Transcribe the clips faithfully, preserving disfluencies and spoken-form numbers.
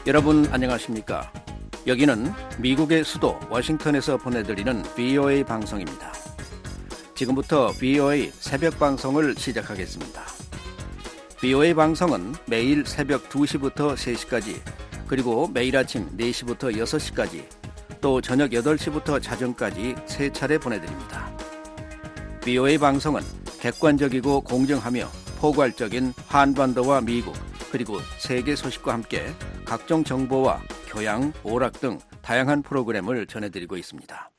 여러분 안녕하십니까? 여기는 미국의 수도 워싱턴에서 보내드리는 브이오에이 방송입니다. 지금부터 브이오에이 새벽 방송을 시작하겠습니다. 브이오에이 방송은 매일 새벽 두 시부터 세 시까지, 그리고 매일 아침 네 시부터 여섯 시까지, 또 저녁 여덟 시부터 자정까지 세 차례 보내드립니다. 브이오에이 방송은 객관적이고 공정하며 포괄적인 한반도와 미국, 그리고 세계 소식과 함께 각종 정보와 교양, 오락 등 다양한 프로그램을 전해드리고 있습니다.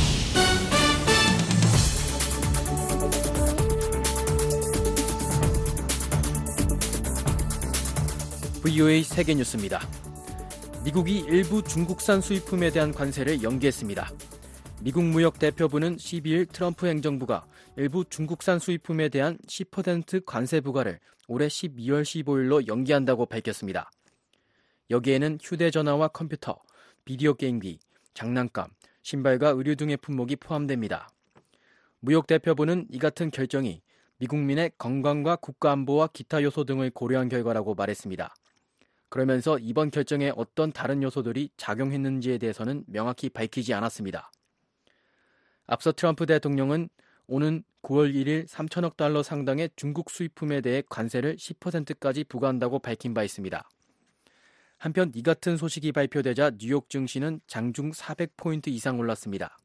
브이오에이 세계뉴스입니다. 미국이 일부 중국산 수입품에 대한 관세를 연기했습니다. 미국 무역대표부는 십이일 트럼프 행정부가 일부 중국산 수입품에 대한 십 퍼센트 관세 부과를 올해 십이월 십오일로 연기한다고 밝혔습니다. 여기에는 휴대전화와 컴퓨터, 비디오 게임기, 장난감, 신발과 의류 등의 품목이 포함됩니다. 무역대표부는 이 같은 결정이 미국민의 건강과 국가안보와 기타 요소 등을 고려한 결과라고 말했습니다. 그러면서 이번 결정에 어떤 다른 요소들이 작용했는지에 대해서는 명확히 밝히지 않았습니다. 앞서 트럼프 대통령은 오는 구월 일일 삼천억 달러 상당의 중국 수입품에 대해 관세를 십 퍼센트까지 부과한다고 밝힌 바 있습니다. 한편 이 같은 소식이 발표되자 뉴욕 증시는 장중 사백 포인트 이상 올랐습니다.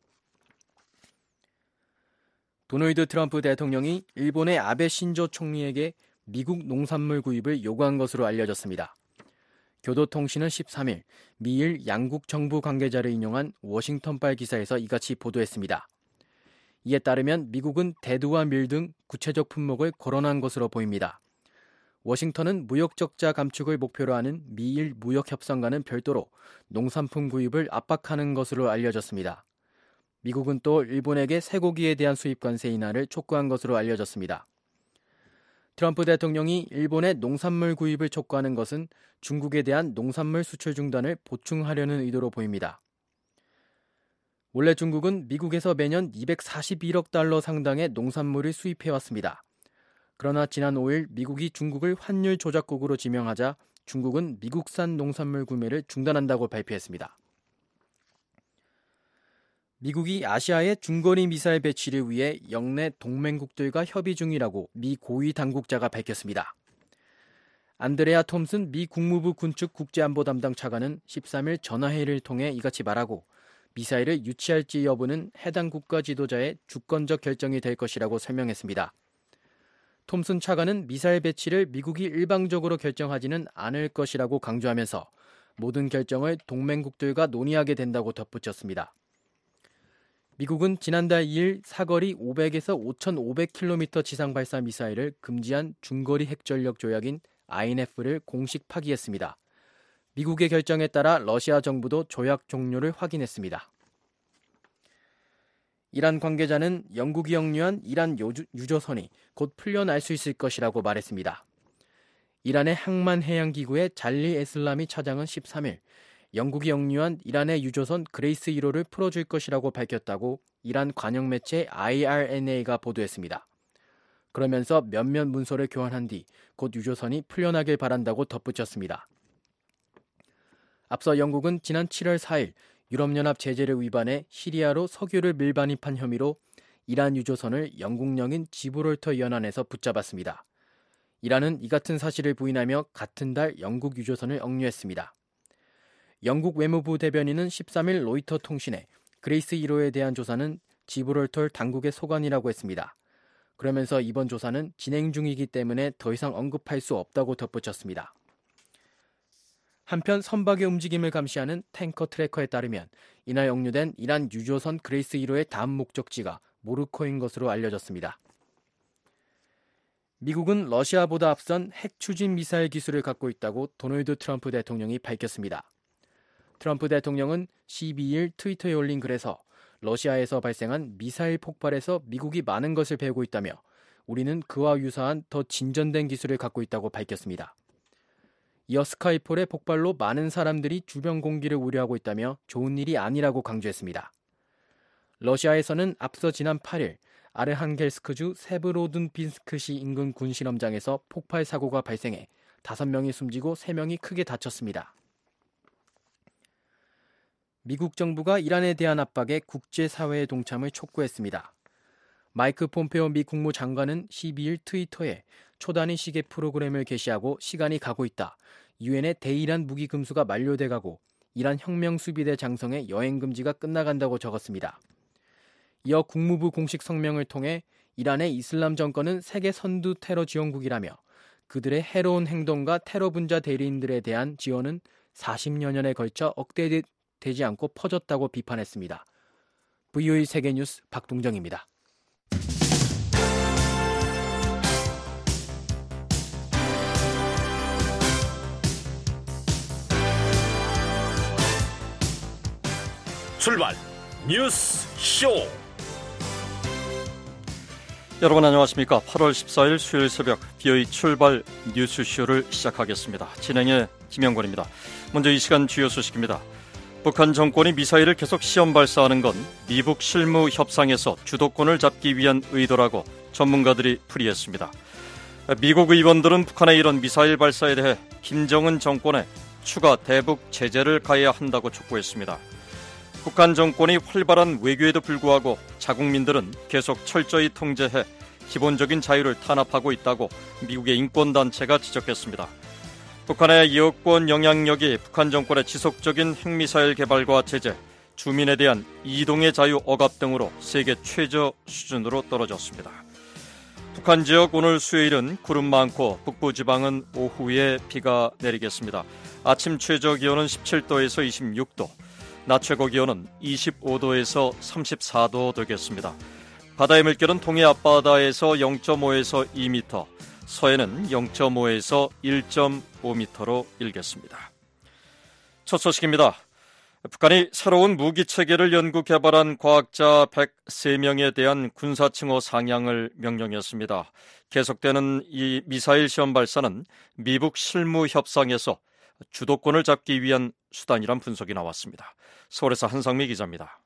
도널드 트럼프 대통령이 일본의 아베 신조 총리에게 미국 농산물 구입을 요구한 것으로 알려졌습니다. 교도통신은 십삼일 미일 양국 정부 관계자를 인용한 워싱턴발 기사에서 이같이 보도했습니다. 이에 따르면 미국은 대두와 밀 등 구체적 품목을 거론한 것으로 보입니다. 워싱턴은 무역 적자 감축을 목표로 하는 미일 무역 협상과는 별도로 농산품 구입을 압박하는 것으로 알려졌습니다. 미국은 또 일본에게 쇠고기에 대한 수입 관세 인하를 촉구한 것으로 알려졌습니다. 트럼프 대통령이 일본의 농산물 구입을 촉구하는 것은 중국에 대한 농산물 수출 중단을 보충하려는 의도로 보입니다. 원래 중국은 미국에서 매년 이백사십일억 달러 상당의 농산물을 수입해왔습니다. 그러나 지난 오일 미국이 중국을 환율 조작국으로 지명하자 중국은 미국산 농산물 구매를 중단한다고 발표했습니다. 미국이 아시아의 중거리 미사일 배치를 위해 영내 동맹국들과 협의 중이라고 미 고위 당국자가 밝혔습니다. 안드레아 톰슨 미 국무부 군축 국제안보 담당 차관은 십삼일 전화회의를 통해 이같이 말하고 미사일을 유치할지 여부는 해당 국가 지도자의 주권적 결정이 될 것이라고 설명했습니다. 톰슨 차관은 미사일 배치를 미국이 일방적으로 결정하지는 않을 것이라고 강조하면서 모든 결정을 동맹국들과 논의하게 된다고 덧붙였습니다. 미국은 지난달 이일 사거리 오백에서 오천오백 킬로미터 지상 발사 미사일을 금지한 중거리 핵전력 조약인 아이엔에프를 공식 파기했습니다. 미국의 결정에 따라 러시아 정부도 조약 종료를 확인했습니다. 이란 관계자는 영국이 역류한 이란 유조선이 곧 풀려날 수 있을 것이라고 말했습니다. 이란의 항만해양기구의 잘리 에슬라미 차장은 십삼일 영국이 역류한 이란의 유조선 그레이스 일호를 풀어줄 것이라고 밝혔다고 이란 관영 매체 아이알엔에이가 보도했습니다. 그러면서 몇몇 문서를 교환한 뒤 곧 유조선이 풀려나길 바란다고 덧붙였습니다. 앞서 영국은 지난 칠월 사일 유럽연합 제재를 위반해 시리아로 석유를 밀반입한 혐의로 이란 유조선을 영국령인 지브롤터 연안에서 붙잡았습니다. 이란은 이 같은 사실을 부인하며 같은 달 영국 유조선을 억류했습니다. 영국 외무부 대변인은 십삼일 로이터 통신에 그레이스 일호에 대한 조사는 지브롤터 당국의 소관이라고 했습니다. 그러면서 이번 조사는 진행 중이기 때문에 더 이상 언급할 수 없다고 덧붙였습니다. 한편 선박의 움직임을 감시하는 탱커 트래커에 따르면 이날 억류된 이란 유조선 그레이스 일호의 다음 목적지가 모로코인 것으로 알려졌습니다. 미국은 러시아보다 앞선 핵 추진 미사일 기술을 갖고 있다고 도널드 트럼프 대통령이 밝혔습니다. 트럼프 대통령은 십이일 트위터에 올린 글에서 러시아에서 발생한 미사일 폭발에서 미국이 많은 것을 배우고 있다며 우리는 그와 유사한 더 진전된 기술을 갖고 있다고 밝혔습니다. 이어 스카이폴의 폭발로 많은 사람들이 주변 공기를 우려하고 있다며 좋은 일이 아니라고 강조했습니다. 러시아에서는 앞서 지난 팔일 아르한겔스크주 세브로든빈스크시 인근 군실험장에서 폭발 사고가 발생해 다섯 명이 숨지고 세 명이 크게 다쳤습니다. 미국 정부가 이란에 대한 압박에 국제사회의 동참을 촉구했습니다. 마이크 폼페오 미 국무장관은 십이일 트위터에 초단위 시계 프로그램을 게시하고 시간이 가고 있다. 유엔의 대이란 무기 금수가 만료돼가고 이란 혁명수비대 장성의 여행 금지가 끝나간다고 적었습니다. 이어 국무부 공식 성명을 통해 이란의 이슬람 정권은 세계 선두 테러 지원국이라며 그들의 해로운 행동과 테러 분자 대리인들에 대한 지원은 사십여 년에 걸쳐 억제되지 않고 퍼졌다고 비판했습니다. 브이오에이 세계뉴스 박동정입니다. 출발 뉴스 쇼. 여러분 안녕하십니까? 팔월 십사일 수요일 새벽 브이오에이 출발 뉴스쇼를 시작하겠습니다. 진행의 김영권입니다. 먼저 이 시간 주요 소식입니다. 북한 정권이 미사일을 계속 시험 발사하는 건 미북 실무 협상에서 주도권을 잡기 위한 의도라고 전문가들이 풀이했습니다. 미국 의원들은 북한의 이런 미사일 발사에 대해 김정은 정권에 추가 대북 제재를 가해야 한다고 촉구했습니다. 북한 정권이 활발한 외교에도 불구하고 자국민들은 계속 철저히 통제해 기본적인 자유를 탄압하고 있다고 미국의 인권단체가 지적했습니다. 북한의 여권 영향력이 북한 정권의 지속적인 핵미사일 개발과 제재, 주민에 대한 이동의 자유 억압 등으로 세계 최저 수준으로 떨어졌습니다. 북한 지역 오늘 수요일은 구름 많고 북부지방은 오후에 비가 내리겠습니다. 아침 최저 기온은 십칠도에서 이십육도, 낮 최고 기온은 이십오도에서 삼십사도 되겠습니다. 바다의 물결은 동해 앞바다에서 영점오에서 이 미터, 서해는 영점오에서 일점오 미터로 일겠습니다. 첫 소식입니다. 북한이 새로운 무기체계를 연구 개발한 과학자 백삼 명에 대한 군사칭호 상향을 명령했습니다. 계속되는 이 미사일 시험 발사는 미북 실무 협상에서 주도권을 잡기 위한 수단이란 분석이 나왔습니다. 서울에서 한상미 기자입니다.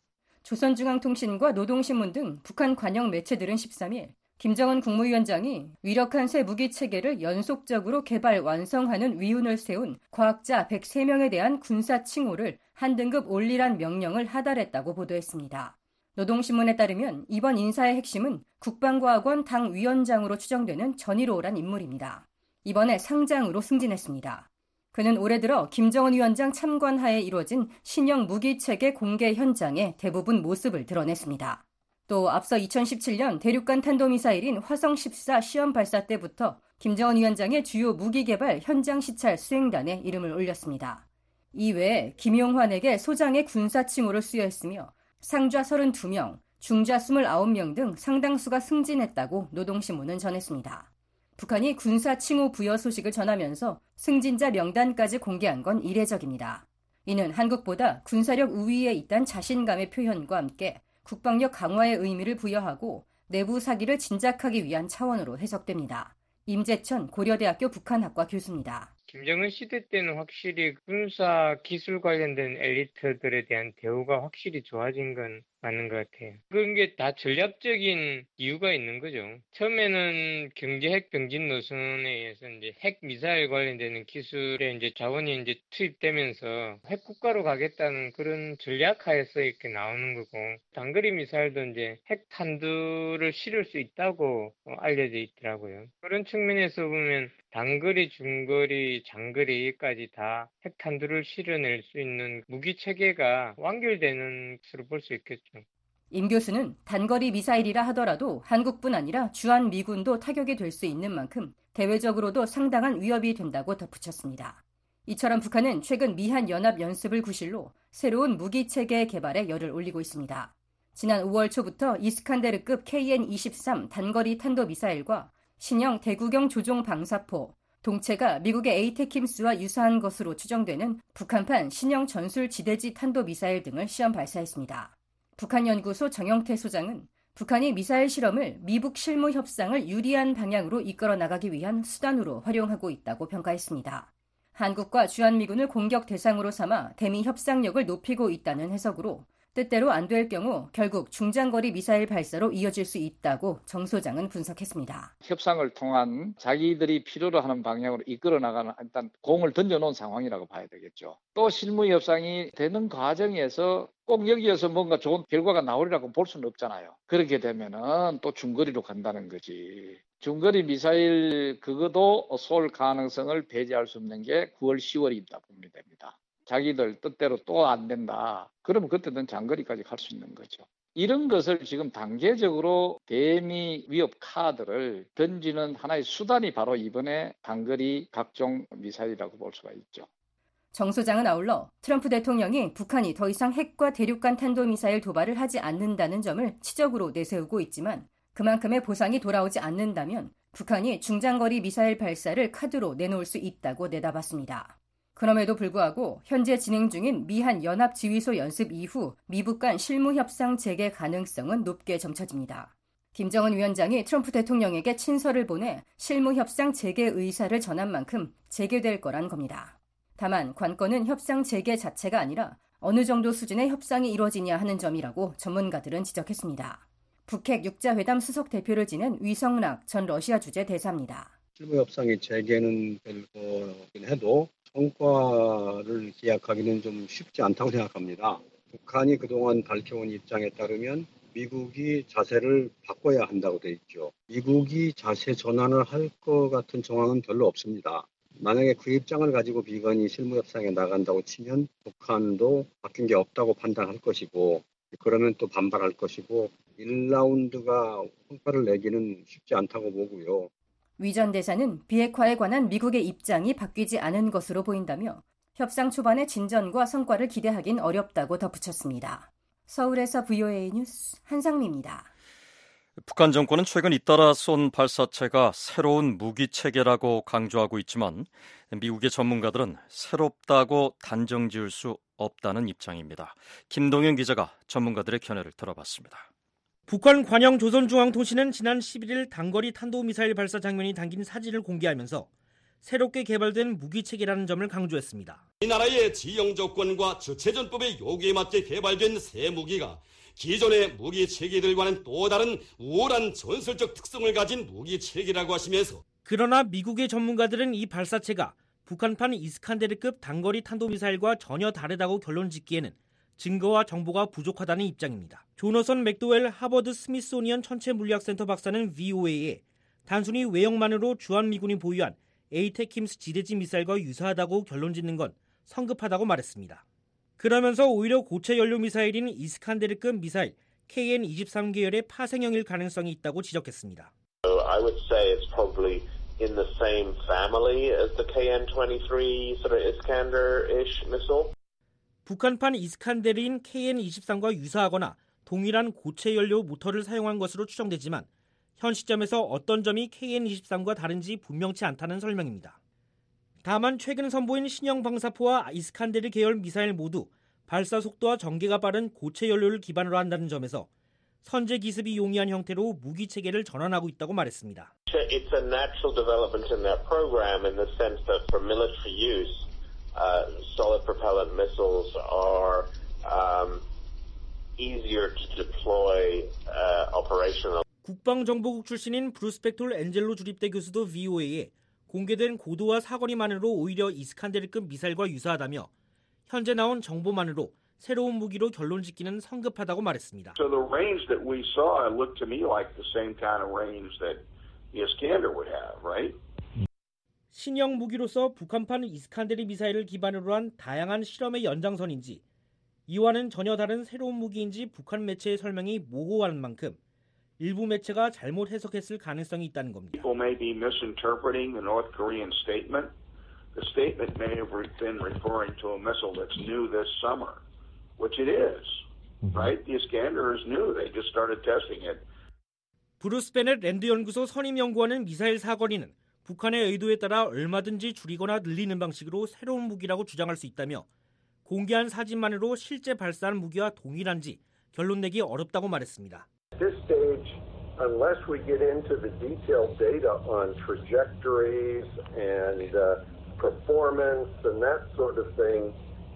조선중앙통신과 노동신문 등 북한 관영 매체들은 십삼일 김정은 국무위원장이 위력한 새 무기체계를 연속적으로 개발 완성하는 위훈을 세운 과학자 백삼 명에 대한 군사 칭호를 한 등급 올리란 명령을 하달했다고 보도했습니다. 노동신문에 따르면 이번 인사의 핵심은 국방과학원 당위원장으로 추정되는 전일호란 인물입니다. 이번에 상장으로 승진했습니다. 그는 올해 들어 김정은 위원장 참관하에 이루어진 신형 무기체계 공개 현장에 대부분 모습을 드러냈습니다. 또 앞서 이천십칠년 대륙간 탄도미사일인 화성 십사 시험 발사 때부터 김정은 위원장의 주요 무기개발 현장 시찰 수행단에 이름을 올렸습니다. 이외에 김용환에게 소장의 군사 칭호를 수여했으며 상좌 서른두 명, 중좌 이십구 명 등 상당수가 승진했다고 노동신문은 전했습니다. 북한이 군사 칭호 부여 소식을 전하면서 승진자 명단까지 공개한 건 이례적입니다. 이는 한국보다 군사력 우위에 있다는 자신감의 표현과 함께 국방력 강화의 의미를 부여하고 내부 사기를 진작하기 위한 차원으로 해석됩니다. 임재천 고려대학교 북한학과 교수입니다. 김정은 시대 때는 확실히 군사 기술 관련된 엘리트들에 대한 대우가 확실히 좋아진 건 맞는 것 같아요. 그런 게 다 전략적인 이유가 있는 거죠. 처음에는 경제 핵 병진 노선에 의해서 이제 핵 미사일 관련되는 기술에 이제 자원이 이제 투입되면서 핵 국가로 가겠다는 그런 전략하에서 이렇게 나오는 거고, 단거리 미사일도 이제 핵 탄두를 실을 수 있다고 알려져 있더라고요. 그런 측면에서 보면 단거리, 중거리, 장거리까지 다 핵탄두를 실어낼 수 있는 무기 체계가 완결되는 것으로 볼 수 있겠죠. 임 교수는 단거리 미사일이라 하더라도 한국뿐 아니라 주한 미군도 타격이 될 수 있는 만큼 대외적으로도 상당한 위협이 된다고 덧붙였습니다. 이처럼 북한은 최근 미한 연합 연습을 구실로 새로운 무기 체계 개발에 열을 올리고 있습니다. 지난 오월 초부터 이스칸데르급 케이엔 이십삼 단거리 탄도미사일과 신형 대구경 조종 방사포, 동체가 미국의 에이테킴스와 유사한 것으로 추정되는 북한판 신형 전술 지대지 탄도미사일 등을 시험 발사했습니다. 북한연구소 정영태 소장은 북한이 미사일 실험을 미북 실무 협상을 유리한 방향으로 이끌어 나가기 위한 수단으로 활용하고 있다고 평가했습니다. 한국과 주한미군을 공격 대상으로 삼아 대미 협상력을 높이고 있다는 해석으로 뜻대로 안 될 경우 결국 중장거리 미사일 발사로 이어질 수 있다고 정 소장은 분석했습니다. 협상을 통한 자기들이 필요로 하는 방향으로 이끌어 나가는 일단 공을 던져놓은 상황이라고 봐야 되겠죠. 또 실무 협상이 되는 과정에서 꼭 여기에서 뭔가 좋은 결과가 나오리라고 볼 수는 없잖아요. 그렇게 되면은 또 중거리로 간다는 거지. 중거리 미사일 그것도 쏠 가능성을 배제할 수 없는 게 구월, 시월이 있다 보면 됩니다. 자기들 뜻대로 또 안 된다. 그러면 그때는 장거리까지 갈 수 있는 거죠. 이런 것을 지금 단계적으로 대미 위협 카드를 던지는 하나의 수단이 바로 이번에 단거리 각종 미사일이라고 볼 수가 있죠. 정 소장은 아울러 트럼프 대통령이 북한이 더 이상 핵과 대륙간 탄도미사일 도발을 하지 않는다는 점을 치적으로 내세우고 있지만 그만큼의 보상이 돌아오지 않는다면 북한이 중장거리 미사일 발사를 카드로 내놓을 수 있다고 내다봤습니다. 그럼에도 불구하고 현재 진행 중인 미한 연합지휘소 연습 이후 미북 간 실무 협상 재개 가능성은 높게 점쳐집니다. 김정은 위원장이 트럼프 대통령에게 친서를 보내 실무 협상 재개 의사를 전한 만큼 재개될 거란 겁니다. 다만 관건은 협상 재개 자체가 아니라 어느 정도 수준의 협상이 이루어지냐 하는 점이라고 전문가들은 지적했습니다. 북핵 육자회담 수석 대표를 지낸 위성락 전 러시아 주재 대사입니다. 실무 협상이 재개는 될 거긴 해도 성과를 기약하기는 좀 쉽지 않다고 생각합니다. 북한이 그동안 밝혀온 입장에 따르면 미국이 자세를 바꿔야 한다고 돼 있죠. 미국이 자세 전환을 할 것 같은 정황은 별로 없습니다. 만약에 그 입장을 가지고 비건이 실무협상에 나간다고 치면 북한도 바뀐 게 없다고 판단할 것이고 그러면 또 반발할 것이고 일 라운드가 성과를 내기는 쉽지 않다고 보고요. 위 전 대사는 비핵화에 관한 미국의 입장이 바뀌지 않은 것으로 보인다며 협상 초반의 진전과 성과를 기대하긴 어렵다고 덧붙였습니다. 서울에서 브이오에이 뉴스 한상미입니다. 북한 정권은 최근 잇따라 쏜 발사체가 새로운 무기 체계라고 강조하고 있지만 미국의 전문가들은 새롭다고 단정 지을 수 없다는 입장입니다. 김동현 기자가 전문가들의 견해를 들어봤습니다. 북한 관영 조선중앙통신은 지난 십일 일 단거리 탄도미사일 발사 장면이 담긴 사진을 공개하면서 새롭게 개발된 무기체계라는 점을 강조했습니다. 이 나라의 지형 조건과 주체전법의 요구에 맞게 개발된 새 무기가 기존의 무기체계들과는 또 다른 우월한 전술적 특성을 가진 무기체계라고 하시면서 그러나 미국의 전문가들은 이 발사체가 북한판 이스칸데르급 단거리 탄도미사일과 전혀 다르다고 결론 짓기에는 증거와 정보가 부족하다는 입장입니다. 조너선 맥도웰 하버드 스미소니언 천체물리학센터 박사는 브이오에이에 단순히 외형만으로 주한미군이 보유한 에이테킴스 지대지 미사일과 유사하다고 결론 짓는 건 성급하다고 말했습니다. 그러면서 오히려 고체 연료 미사일인 이스칸데르급 미사일 케이엔 이십삼 계열의 파생형일 가능성이 있다고 지적했습니다. I would say it's probably in the same family as the 케이엔 이십삼 sort of Iskander-ish missile. 북한판 이스칸데르인 케이엔 이십삼과 유사하거나 동일한 고체 연료 모터를 사용한 것으로 추정되지만 현 시점에서 어떤 점이 케이엔 이십삼과 다른지 분명치 않다는 설명입니다. 다만 최근 선보인 신형 방사포와 이스칸데르 계열 미사일 모두 발사 속도와 전개가 빠른 고체 연료를 기반으로 한다는 점에서 선제 기습이 용이한 형태로 무기 체계를 전환하고 있다고 말했습니다. It's a natural development in that program in the sense that for military use, uh, solid propellant missiles are um, easier to deploy uh, operational. 국방정보국 출신인 브루스펙톨 엔젤로 주립대 교수도 브이오에이에 공개된 고도와 사거리만으로 오히려 이스칸데르급 미사일과 유사하다며 현재 나온 정보만으로 새로운 무기로 결론 짓기는 성급하다고 말했습니다. So the range that we saw looked to me like the same kind of range that the Iskander would have, right? 신형 무기로서 북한판 이스칸데르 미사일을 기반으로 한 다양한 실험의 연장선인지 이와는 전혀 다른 새로운 무기인지 북한 매체의 설명이 모호한 만큼 일부 매체가 잘못 해석했을 가능성이 있다는 겁니다. People may be misinterpreting the North Korean statement. The statement may have been referring to a missile that's new this summer, which it is, right? The Iskander is new. They just started testing it. 브루스 베넷 랜드 연구소 선임 연구원은 미사일 사거리는 북한의 의도에 따라 얼마든지 줄이거나 늘리는 방식으로 새로운 무기라고 주장할 수 있다며 공개한 사진만으로 실제 발사한 무기와 동일한지 결론 내기 어렵다고 말했습니다. At this stage, unless we get into the detailed data on trajectories and uh, performance and that sort of thing,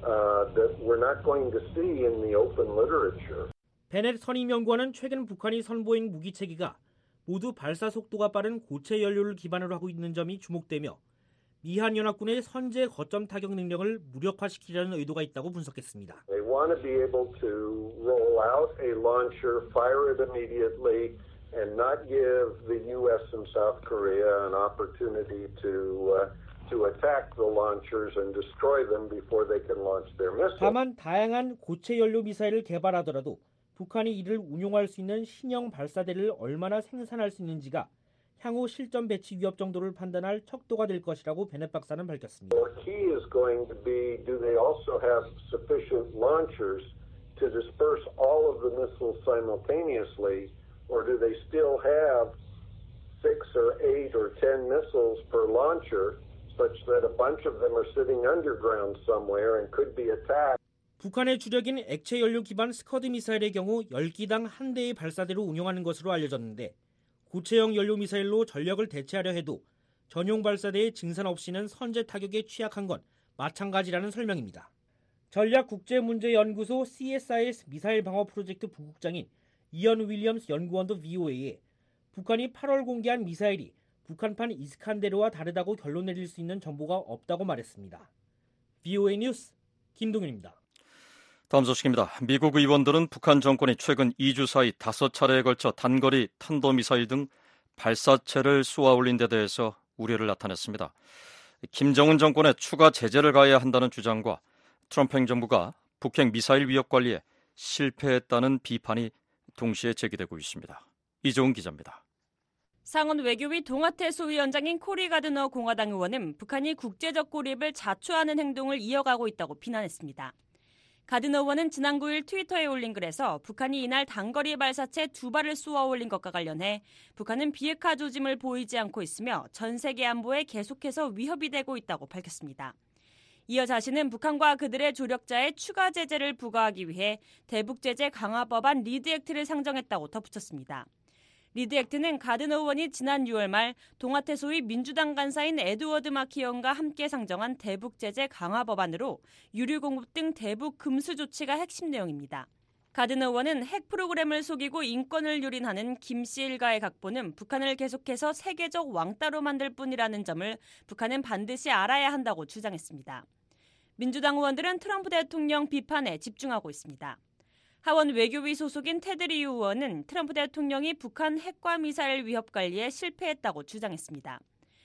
uh, that we're not going to see in the open literature. 베넷 선임연구원은 최근 북한이 선보인 무기 체계가 모두 발사 속도가 빠른 고체 연료를 기반으로 하고 있는 점이 주목되며 미한 연합군의 선제 거점 타격 능력을 무력화시키려는 의도가 있다고 분석했습니다. They want to be able to roll out a launcher, fire it immediately, and not give the U S and South Korea an opportunity to uh, to attack the launchers and destroy them before they can launch their missiles. 다만 다양한 고체 연료 미사일을 개발하더라도 북한이 이를 운용할 수 있는 신형 발사대를 얼마나 생산할 수 있는지가 향후 실전 배치 위협 정도를 판단할 척도가 될 것이라고 베넷 박사는 밝혔습니다. The key is going to be, do they also have sufficient launchers to disperse all of the missiles simultaneously, or do they still have six or eight or ten missiles per launcher, such that a bunch of them are sitting underground somewhere and could be attacked? 북한의 주력인 액체 연료 기반 스커드 미사일의 경우 열 기당 한 대의 발사대로 운용하는 것으로 알려졌는데 고체형 연료 미사일로 전력을 대체하려 해도 전용 발사대의 증산 없이는 선제 타격에 취약한 건 마찬가지라는 설명입니다. 전략국제문제연구소 씨에스아이에스 미사일 방어 프로젝트 부국장인 이언 윌리엄스 연구원도 브이오에이에 북한이 팔월 공개한 미사일이 북한판 이스칸데르와 다르다고 결론 내릴 수 있는 정보가 없다고 말했습니다. 브이오에이 뉴스 김동윤입니다. 다음 소식입니다. 미국 의원들은 북한 정권이 최근 이 주 사이 다섯 차례에 걸쳐 단거리 탄도미사일 등 발사체를 쏘아 올린 데 대해서 우려를 나타냈습니다. 김정은 정권에 추가 제재를 가해야 한다는 주장과 트럼프 행정부가 북핵 미사일 위협 관리에 실패했다는 비판이 동시에 제기되고 있습니다. 이종훈 기자입니다. 상원 외교위 동아태 소위원장인 코리 가드너 공화당 의원은 북한이 국제적 고립을 자초하는 행동을 이어가고 있다고 비난했습니다. 가드너 의원은 지난 구 일 트위터에 올린 글에서 북한이 이날 단거리 발사체 두 발을 쏘아 올린 것과 관련해 북한은 비핵화 조짐을 보이지 않고 있으며 전 세계 안보에 계속해서 위협이 되고 있다고 밝혔습니다. 이어 자신은 북한과 그들의 조력자에 추가 제재를 부과하기 위해 대북 제재 강화 법안 리드 액트를 상정했다고 덧붙였습니다. 리드 액트는 가드너 의원이 지난 유월 말 동아태 소위 민주당 간사인 에드워드 마키 의원과 함께 상정한 대북 제재 강화 법안으로 유류 공급 등 대북 금수 조치가 핵심 내용입니다. 가드너 의원은 핵 프로그램을 속이고 인권을 유린하는 김씨 일가의 각본은 북한을 계속해서 세계적 왕따로 만들 뿐이라는 점을 북한은 반드시 알아야 한다고 주장했습니다. 민주당 의원들은 트럼프 대통령 비판에 집중하고 있습니다. 하원 외교위 소속인 테드 리우 의원은 트럼프 대통령이 북한 핵과 미사일 위협 관리에 실패했다고 주장했습니다.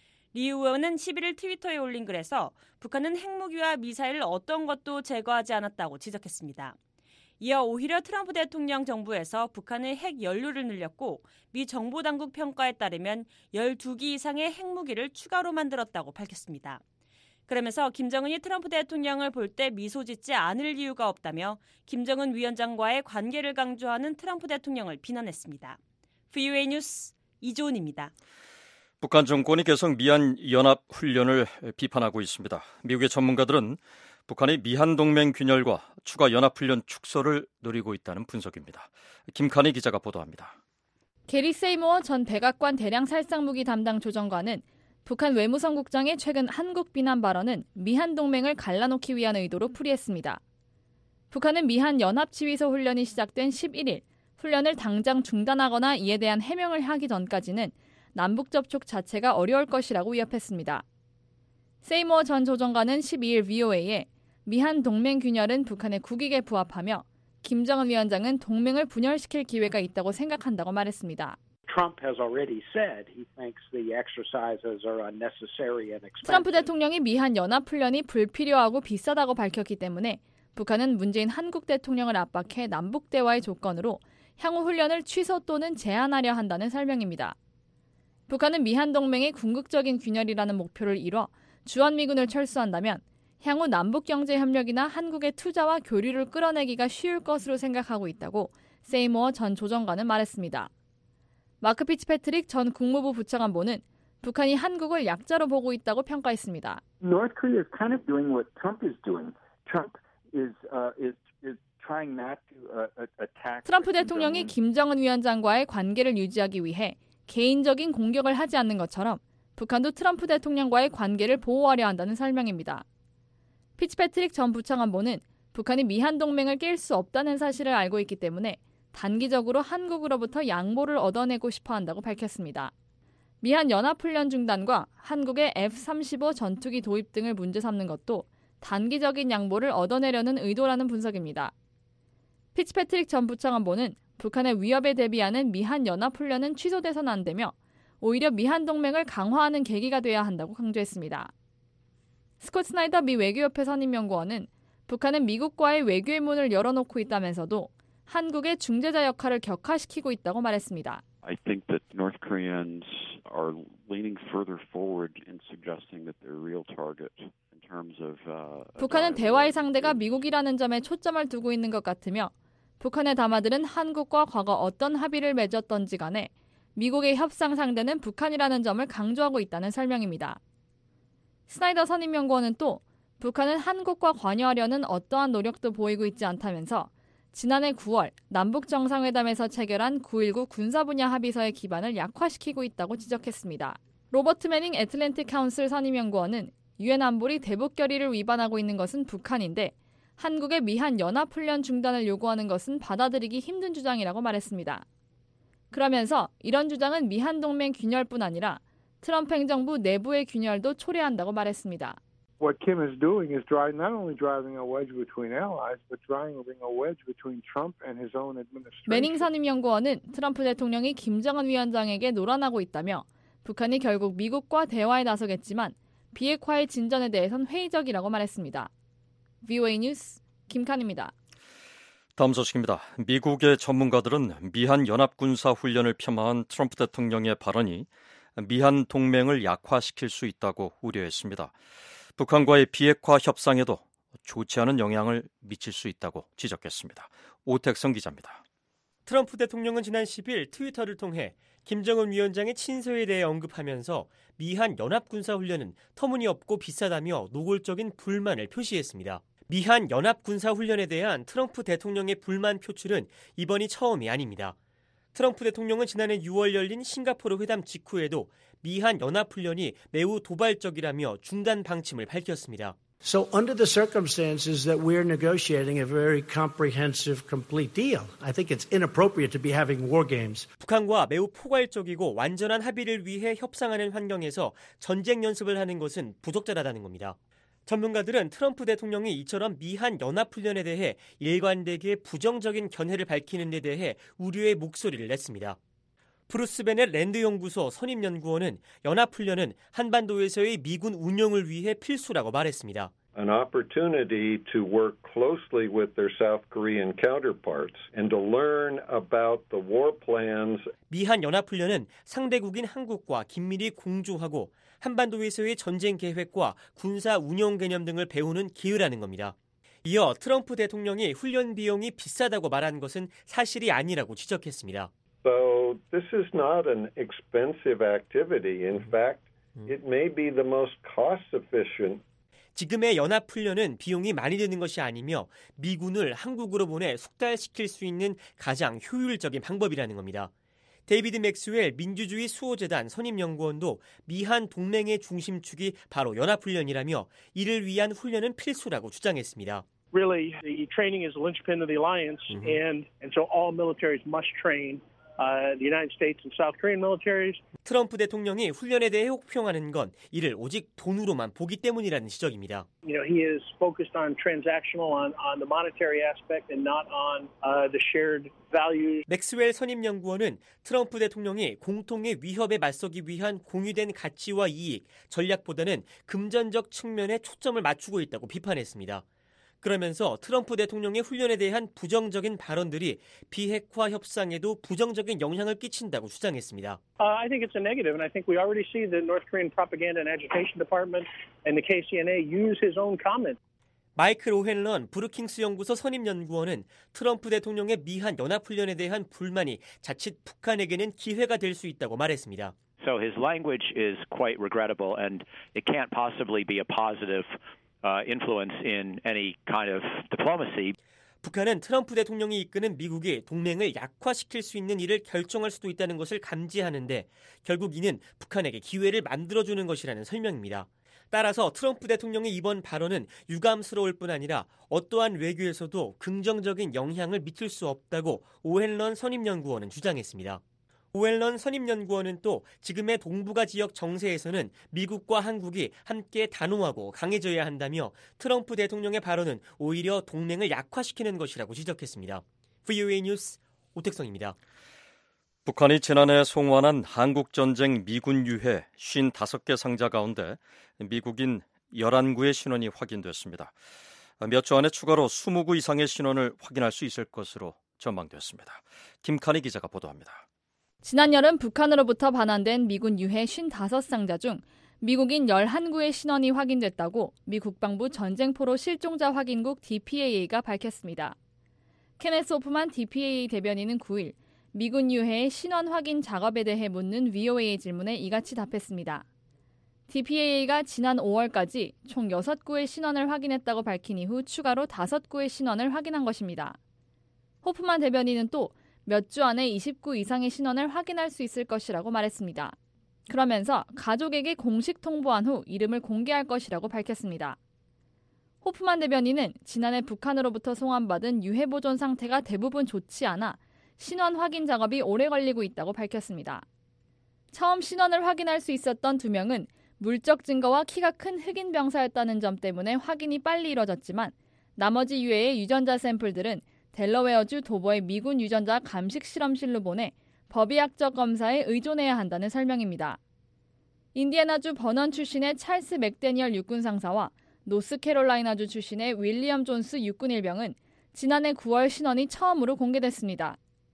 리우 의원은 십일 일 트위터에 올린 글에서 북한은 핵무기와 미사일 어떤 것도 제거하지 않았다고 지적했습니다. 이어 오히려 트럼프 대통령 정부에서 북한의 핵 연료를 늘렸고 미 정보당국 평가에 따르면 열두 기 이상의 핵무기를 추가로 만들었다고 밝혔습니다. 그러면서 김정은이 트럼프 대통령을 볼 때 미소 짓지 않을 이유가 없다며 김정은 위원장과의 관계를 강조하는 트럼프 대통령을 비난했습니다. 브이오에이 뉴스 이조은입니다. 북한 정권이 계속 미한 연합 훈련을 비판하고 있습니다. 미국의 전문가들은 북한이 미한 동맹 균열과 추가 연합 훈련 축소를 노리고 있다는 분석입니다. 김칸희 기자가 보도합니다. 게리 세이모어 전 백악관 대량 살상무기 담당 조정관은 북한 외무성 국장의 최근 한국 비난 발언은 미한 동맹을 갈라놓기 위한 의도로 풀이했습니다. 북한은 미한 연합지휘소 훈련이 시작된 십일 일 훈련을 당장 중단하거나 이에 대한 해명을 하기 전까지는 남북 접촉 자체가 어려울 것이라고 위협했습니다. 세이모어 전 조정관은 십이 일 브이오에이에 미한 동맹 균열은 북한의 국익에 부합하며 김정은 위원장은 동맹을 분열시킬 기회가 있다고 생각한다고 말했습니다. Trump has already said he thinks the exercises are unnecessary and expensive. 트럼프 대통령이 미한 연합훈련이 불필요하고 비싸다고 밝혔기 때문에 북한은 문재인 한국 대통령을 압박해 남북 대화의 조건으로 향후 훈련을 취소 또는 제한하려 한다는 설명입니다. 북한은 미한 동맹의 궁극적인 균열이라는 목표를 이뤄 주한미군을 철수한다면 향후 남북 경제 협력이나 한국의 투자와 교류를 끌어내기가 쉬울 것으로 생각하고 있다고 세이모어 전 조정관은 말했습니다. 마크 피츠패트릭 전 국무부 부차관보는 북한이 한국을 약자로 보고 있다고 평가했습니다. North Korea is kind of doing what Trump is doing. Trump is uh, is is trying not to uh, attack. 트럼프 대통령이 김정은 위원장과의 관계를 유지하기 위해 개인적인 공격을 하지 않는 것처럼 북한도 트럼프 대통령과의 관계를 보호하려 한다는 설명입니다. 피츠패트릭 전 부창안보는 북한이 미한 동맹을 깰 수 없다는 사실을 알고 있기 때문에 단기적으로 한국으로부터 양보를 얻어내고 싶어 한다고 밝혔습니다. 미한 연합훈련 중단과 한국의 에프 삼십오 전투기 도입 등을 문제 삼는 것도 단기적인 양보를 얻어내려는 의도라는 분석입니다. 피츠패트릭 전 부창안보는 북한의 위협에 대비하는 미한 연합훈련은 취소돼서는 안 되며 오히려 미한 동맹을 강화하는 계기가 돼야 한다고 강조했습니다. 스콧 스나이더 미 외교협회 선임연구원은 북한은 미국과의 외교의 문을 열어놓고 있다면서도 한국의 중재자 역할을 격화시키고 있다고 말했습니다. I think that North Koreans are leaning further forward in suggesting that their real target in terms of uh, 북한은 대화의 상대가 미국이라는 점에 초점을 두고 있는 것 같으며 북한의 담화들은 한국과 과거 어떤 합의를 맺었던지 간에 미국의 협상 상대는 북한이라는 점을 강조하고 있다는 설명입니다. 스나이더 선임연구원은 또 북한은 한국과 관여하려는 어떠한 노력도 보이고 있지 않다면서 지난해 구월 남북 정상회담에서 체결한 구일구 군사 분야 합의서의 기반을 약화시키고 있다고 지적했습니다. 로버트 매닝 애틀랜틱 카운슬 선임연구원은 유엔 안보리 대북 결의를 위반하고 있는 것은 북한인데 한국의 미한 연합훈련 중단을 요구하는 것은 받아들이기 힘든 주장이라고 말했습니다. 그러면서 이런 주장은 미한 동맹 균열뿐 아니라 트럼프 행정부 내부의 균열도 초래한다고 말했습니다. What Kim is doing is driving, not only driving a wedge between allies, but driving a wedge between Trump and his own administration. 매닝 선임연구원은 트럼프 대통령이 김정은 위원장에게 노란하고 있다며 북한이 결국 미국과 대화에 나서겠지만 비핵화의 진전에 대해선 회의적이라고 말했습니다. 브이오에이 뉴스 김칸입니다. 다음 소식입니다. 미국의 전문가들은 미한 연합군사훈련을 폄하한 트럼프 대통령의 발언이 미한 동맹을 약화시킬 수 있다고 우려했습니다. 북한과의 비핵화 협상에도 좋지 않은 영향을 미칠 수 있다고 지적했습니다. 오택성 기자입니다. 트럼프 대통령은 지난 십일 트위터를 통해 김정은 위원장의 친서에 대해 언급하면서 미한 연합군사훈련은 터무니없고 비싸다며 노골적인 불만을 표시했습니다. 미한 연합군사훈련에 대한 트럼프 대통령의 불만 표출은 이번이 처음이 아닙니다. 트럼프 대통령은 지난해 유월 열린 싱가포르 회담 직후에도 미한 연합훈련이 매우 도발적이라며 중단 방침을 밝혔습니다. So under the circumstances that we're negotiating a very comprehensive, complete deal, I think it's inappropriate to be having war games. 북한과 매우 포괄적이고 완전한 합의를 위해 협상하는 환경에서 전쟁 연습을 하는 것은 부적절하다는 겁니다. 전문가들은 트럼프 대통령이 이처럼 미한 연합훈련에 대해 일관되게 부정적인 견해를 밝히는 데 대해 우려의 목소리를 냈습니다. 브루스 베넷 랜드 연구소 선임 연구원은 연합훈련은 한반도에서의 미군 운영을 위해 필수라고 말했습니다. An opportunity to work closely with their South Korean counterparts and to learn about the war plans. 미한 연합훈련은 상대국인 한국과 긴밀히 공조하고 한반도에서의 전쟁 계획과 군사 운영 개념 등을 배우는 기회라는 겁니다. 이어 트럼프 대통령이 훈련 비용이 비싸다고 말한 것은 사실이 아니라고 지적했습니다. So this is not an expensive activity. In fact, it may be the most cost efficient. 지금의 연합훈련은 비용이 많이 드는 것이 아니며 미군을 한국으로 보내 숙달시킬 수 있는 가장 효율적인 방법이라는 겁니다. 데이비드 맥스웰 민주주의 수호재단 선임연구원도 미한 동맹의 중심축이 바로 연합훈련이라며 이를 위한 훈련은 필수라고 주장했습니다. Really, the training is the linchpin of the alliance, mm-hmm. and and so all militaries must train. Uh, the United States and South Korean militaries. 트럼프 대통령이 훈련에 대해 혹평하는 건 이를 오직 돈으로만 보기 때문이라는 지적입니다. You know, he is focused on transactional, on on the monetary aspect, and not on uh, the shared values. 맥스웰 선임연구원은 트럼프 대통령이 공통의 위협에 맞서기 위한 공유된 가치와 이익, 전략보다는 금전적 측면에 초점을 맞추고 있다고 비판했습니다. 그러면서 트럼프 대통령의 훈련에 대한 부정적인 발언들이 비핵화 협상에도 부정적인 영향을 끼친다고 주장했습니다. Uh, I think it's a negative, and I think we already see the North Korean Propaganda and Agitation Department and the 케이 씨 엔 에이 use his own comment. 마이클 오헨런 브루킹스 연구소 선임 연구원은 트럼프 대통령의 미한 연합훈련에 대한 불만이 자칫 북한에게는 기회가 될 수 있다고 말했습니다. So his language is quite regrettable, and it can't possibly be a positive Uh, influence in any kind of diplomacy. 북한은 트럼프 대통령이 이끄는 미국이 동맹을 약화시킬 수 있는 일을 결정할 수도 있다는 것을 감지하는데 결국 이는 북한에게 기회를 만들어주는 것이라는 설명입니다. 따라서 트럼프 대통령의 이번 발언은 유감스러울 뿐 아니라 어떠한 외교에서도 긍정적인 영향을 미칠 수 없다고 오헬런 선임연구원은 주장했습니다. 오헬런 선임연구원은 또 지금의 동북아 지역 정세에서는 미국과 한국이 함께 단호하고 강해져야 한다며 트럼프 대통령의 발언은 오히려 동맹을 약화시키는 것이라고 지적했습니다. 브이오에이 뉴스 오택성입니다. 북한이 지난해 송환한 한국전쟁 미군 유해 오십오 개 상자 가운데 미국인 열한 구의 신원이 확인됐습니다. 몇 주 안에 추가로 이십 구 이상의 신원을 확인할 수 있을 것으로 전망됐습니다. 김칸희 기자가 보도합니다. 지난 여름 북한으로부터 반환된 미군 유해 오십오 상자 중 미국인 열한 구의 신원이 확인됐다고 미 국방부 전쟁포로 실종자 확인국 디피에이가 밝혔습니다. 케네스 호프만 디피에이 대변인은 구 일 미군 유해의 신원 확인 작업에 대해 묻는 브이오에이의 질문에 이같이 답했습니다. 디피에이가 지난 오월까지 총 여섯 구의 신원을 확인했다고 밝힌 이후 추가로 다섯 구의 신원을 확인한 것입니다. 호프만 대변인은 또 몇 주 안에 이십 구 이상의 신원을 확인할 수 있을 것이라고 말했습니다. 그러면서 가족에게 공식 통보한 후 이름을 공개할 것이라고 밝혔습니다. 호프만 대변인은 지난해 북한으로부터 송환받은 유해 보존 상태가 대부분 좋지 않아 신원 확인 작업이 오래 걸리고 있다고 밝혔습니다. 처음 신원을 확인할 수 있었던 두 명은 물적 증거와 키가 큰 흑인 병사였다는 점 때문에 확인이 빨리 이뤄졌지만 나머지 유해의 유전자 샘플들은 델러웨어주 도버의 미군 유전자 감식 실험실로 보내 법의학적 검사에 의존해야 한다는 설명입니다. 인디애나주 버넌 출신의 찰스 맥데니얼 육군 상사와 노스캐롤라이나주 출신의 윌리엄 존스 육군 일병은 지난해 구월 신원이 처음으로 공개됐습니다.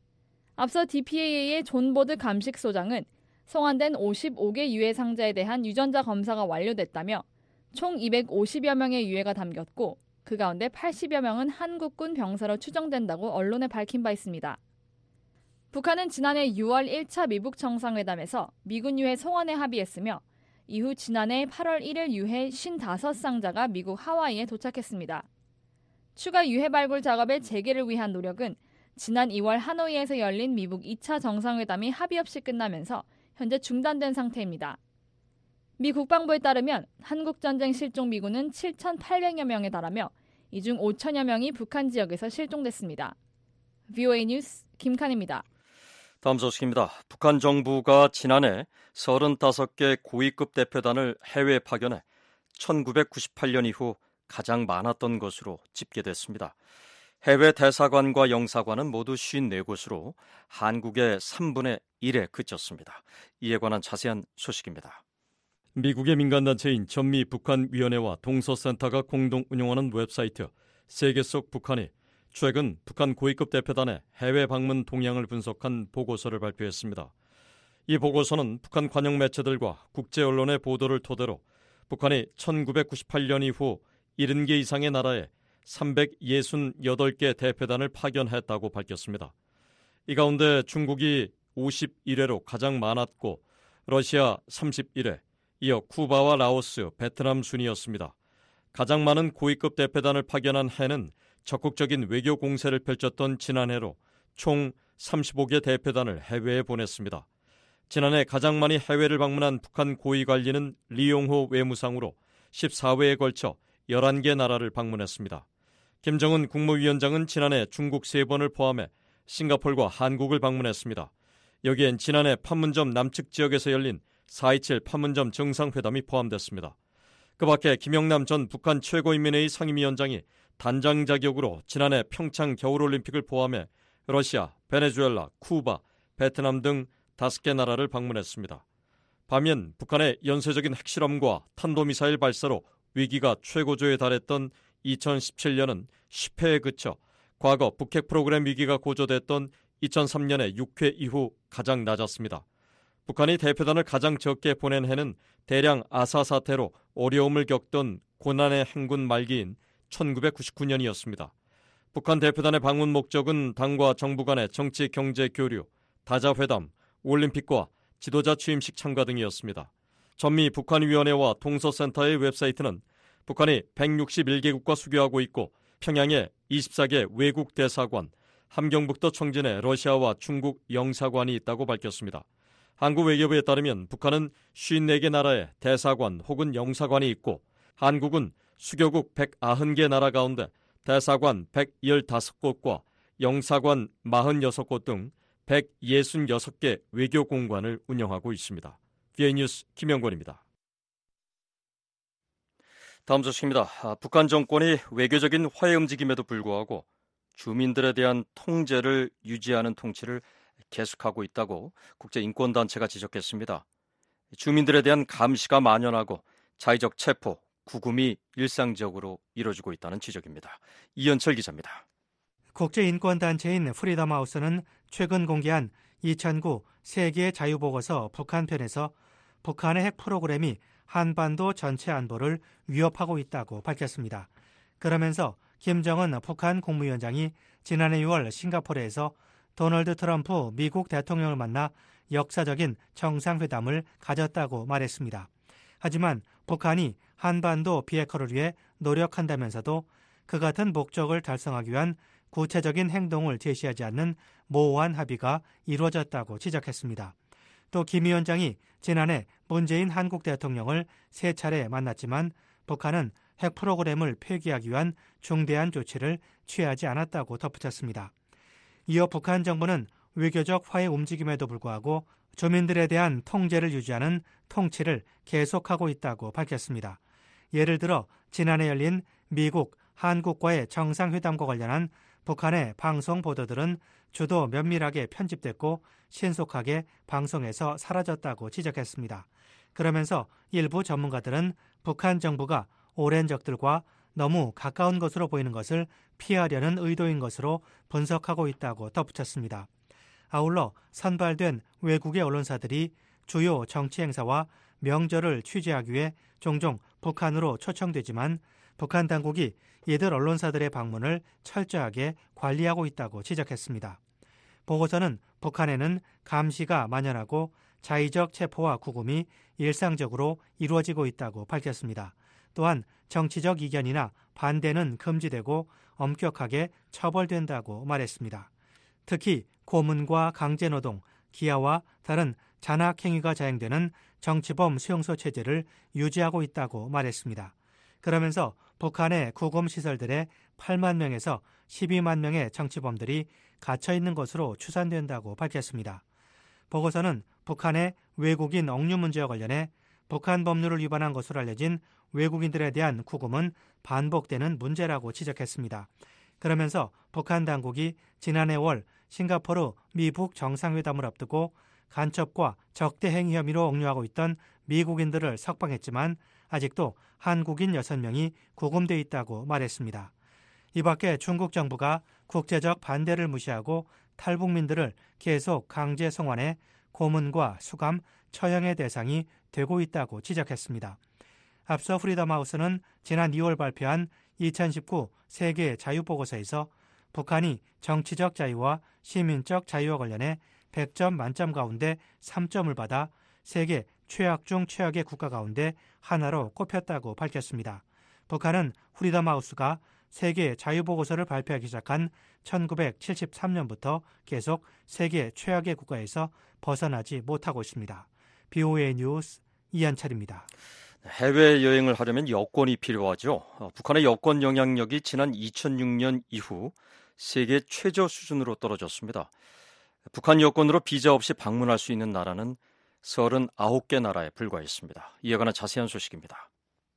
앞서 디피에이의 존 보드 감식소장은 송환된 오십오 개 유해 상자에 대한 유전자 검사가 완료됐다며 총 이백오십여 명의 유해가 담겼고 그 가운데 팔십여 명은 한국군 병사로 추정된다고 언론에 밝힌 바 있습니다. 북한은 지난해 유월 일 차 미북 정상회담에서 미군 유해 송환에 합의했으며 이후 지난해 팔월 일일 유해 오십오 상자가 미국 하와이에 도착했습니다. 추가 유해 발굴 작업의 재개를 위한 노력은 지난 이월 하노이에서 열린 미북 이 차 정상회담이 합의 없이 끝나면서 현재 중단된 상태입니다. 미 국방부에 따르면 한국전쟁 실종 미군은 칠천팔백여 명에 달하며 이 중 오천여 명이 북한 지역에서 실종됐습니다. 브이오에이 뉴스 김칸입니다. 다음 소식입니다. 북한 정부가 지난해 서른다섯 개 고위급 대표단을 해외 파견해 천구백구십팔 년 이후 가장 많았던 것으로 집계됐습니다. 해외 대사관과 영사관은 모두 오십사 곳으로 한국의 삼분의 일에 그쳤습니다. 이에 관한 자세한 소식입니다. 미국의 민간단체인 전미 북한위원회와 동서센터가 공동 운영하는 웹사이트 세계 속 북한이 최근 북한 고위급 대표단의 해외 방문 동향을 분석한 보고서를 발표했습니다. 이 보고서는 북한 관영 매체들과 국제 언론의 보도를 토대로 북한이 천구백구십팔 년 이후 칠십 개 이상의 나라에 삼백육십팔 개 대표단을 파견했다고 밝혔습니다. 이 가운데 중국이 오십일 회로 가장 많았고 러시아 삼십일 회, 이어 쿠바와 라오스, 베트남 순이었습니다. 가장 많은 고위급 대표단을 파견한 해는 적극적인 외교 공세를 펼쳤던 지난해로 총 삼십오 개 대표단을 해외에 보냈습니다. 지난해 가장 많이 해외를 방문한 북한 고위 관리는 리용호 외무상으로 십사 회에 걸쳐 열한 개 나라를 방문했습니다. 김정은 국무위원장은 지난해 중국 세 번을 포함해 싱가포르와 한국을 방문했습니다. 여기엔 지난해 판문점 남측 지역에서 열린 사 이칠 판문점 정상회담이 포함됐습니다. 그 밖에 김영남 전 북한 최고인민회의 상임위원장이 단장 자격으로 지난해 평창 겨울올림픽을 포함해 러시아, 베네수엘라, 쿠바, 베트남 등 다섯 개 나라를 방문했습니다. 반면 북한의 연쇄적인 핵실험과 탄도미사일 발사로 위기가 최고조에 달했던 이천십칠 년은 십 회에 그쳐 과거 북핵 프로그램 위기가 고조됐던 이천삼 년의 육 회 이후 가장 낮았습니다. 북한이 대표단을 가장 적게 보낸 해는 대량 아사 사태로 어려움을 겪던 고난의 행군 말기인 천구백구십구 년이었습니다. 북한 대표단의 방문 목적은 당과 정부 간의 정치 경제 교류, 다자회담, 올림픽과 지도자 취임식 참가 등이었습니다. 전미 북한위원회와 동서센터의 웹사이트는 북한이 백육십일 개국과 수교하고 있고 평양에 이십사 개 외국 대사관, 함경북도 청진에 러시아와 중국 영사관이 있다고 밝혔습니다. 한국 외교부에 따르면 북한은 오십사 개 나라에 대사관 혹은 영사관이 있고 한국은 수교국 백구십 개 나라 가운데 대사관 백십오 곳과 영사관 사십육 곳 등 백육십육 개 외교공관을 운영하고 있습니다. 비오아이 뉴스 김영권입니다. 다음 소식입니다. 아, 북한 정권이 외교적인 화해 움직임에도 불구하고 주민들에 대한 통제를 유지하는 통치를 계속하고 있다고 국제인권단체가 지적했습니다. 주민들에 대한 감시가 만연하고 자의적 체포, 구금이 일상적으로 이뤄지고 있다는 지적입니다. 이현철 기자입니다. 국제인권단체인 프리덤 하우스는 최근 공개한 이천구 세계 자유보고서 북한편에서 북한의 핵 프로그램이 한반도 전체 안보를 위협하고 있다고 밝혔습니다. 그러면서 김정은 북한 국무위원장이 지난해 유월 싱가포르에서 도널드 트럼프 미국 대통령을 만나 역사적인 정상회담을 가졌다고 말했습니다. 하지만 북한이 한반도 비핵화를 위해 노력한다면서도 그 같은 목적을 달성하기 위한 구체적인 행동을 제시하지 않는 모호한 합의가 이루어졌다고 지적했습니다. 또 김 위원장이 지난해 문재인 한국 대통령을 세 차례 만났지만 북한은 핵 프로그램을 폐기하기 위한 중대한 조치를 취하지 않았다고 덧붙였습니다. 이어 북한 정부는 외교적 화해 움직임에도 불구하고 주민들에 대한 통제를 유지하는 통치를 계속하고 있다고 밝혔습니다. 예를 들어 지난해 열린 미국, 한국과의 정상회담과 관련한 북한의 방송 보도들은 주도 면밀하게 편집됐고 신속하게 방송에서 사라졌다고 지적했습니다. 그러면서 일부 전문가들은 북한 정부가 오랜 적들과 너무 가까운 것으로 보이는 것을 피하려는 의도인 것으로 분석하고 있다고 덧붙였습니다. 아울러 선발된 외국의 언론사들이 주요 정치 행사와 명절을 취재하기 위해 종종 북한으로 초청되지만 북한 당국이 이들 언론사들의 방문을 철저하게 관리하고 있다고 지적했습니다. 보고서는 북한에는 감시가 만연하고 자의적 체포와 구금이 일상적으로 이루어지고 있다고 밝혔습니다. 또한 정치적 이견이나 반대는 금지되고 엄격하게 처벌된다고 말했습니다. 특히 고문과 강제노동, 기아와 다른 잔악행위가 자행되는 정치범 수용소 체제를 유지하고 있다고 말했습니다. 그러면서 북한의 구금시설들에 팔만 명에서 십이만 명의 정치범들이 갇혀있는 것으로 추산된다고 밝혔습니다. 보고서는 북한의 외국인 억류 문제와 관련해 북한 법률을 위반한 것으로 알려진 외국인들에 대한 구금은 반복되는 문제라고 지적했습니다. 그러면서 북한 당국이 지난해 월 싱가포르 미북 정상회담을 앞두고 간첩과 적대 행위 혐의로 억류하고 있던 미국인들을 석방했지만 아직도 한국인 여섯 명이 구금돼 있다고 말했습니다. 이 밖에 중국 정부가 국제적 반대를 무시하고 탈북민들을 계속 강제 송환해 고문과 수감, 처형의 대상이 되고 있다고 지적했습니다. 앞서 프리덤 하우스는 지난 이월 발표한 이천십구 세계 자유보고서에서 북한이 정치적 자유와 시민적 자유와 관련해 백 점 만점 가운데 삼 점을 받아 세계 최악 중 최악의 국가 가운데 하나로 꼽혔다고 밝혔습니다. 북한은 프리덤 하우스가 세계 자유보고서를 발표하기 시작한 천구백칠십삼 년부터 계속 세계 최악의 국가에서 벗어나지 못하고 있습니다. 비오에이 뉴스 이한철입니다. 해외여행을 하려면 여권이 필요하죠. 북한의 여권 영향력이 지난 이천육 년 이후 세계 최저 수준으로 떨어졌습니다. 북한 여권으로 비자 없이 방문할 수 있는 나라는 서른아홉 개 나라에 불과했습니다. 이에 관한 자세한 소식입니다.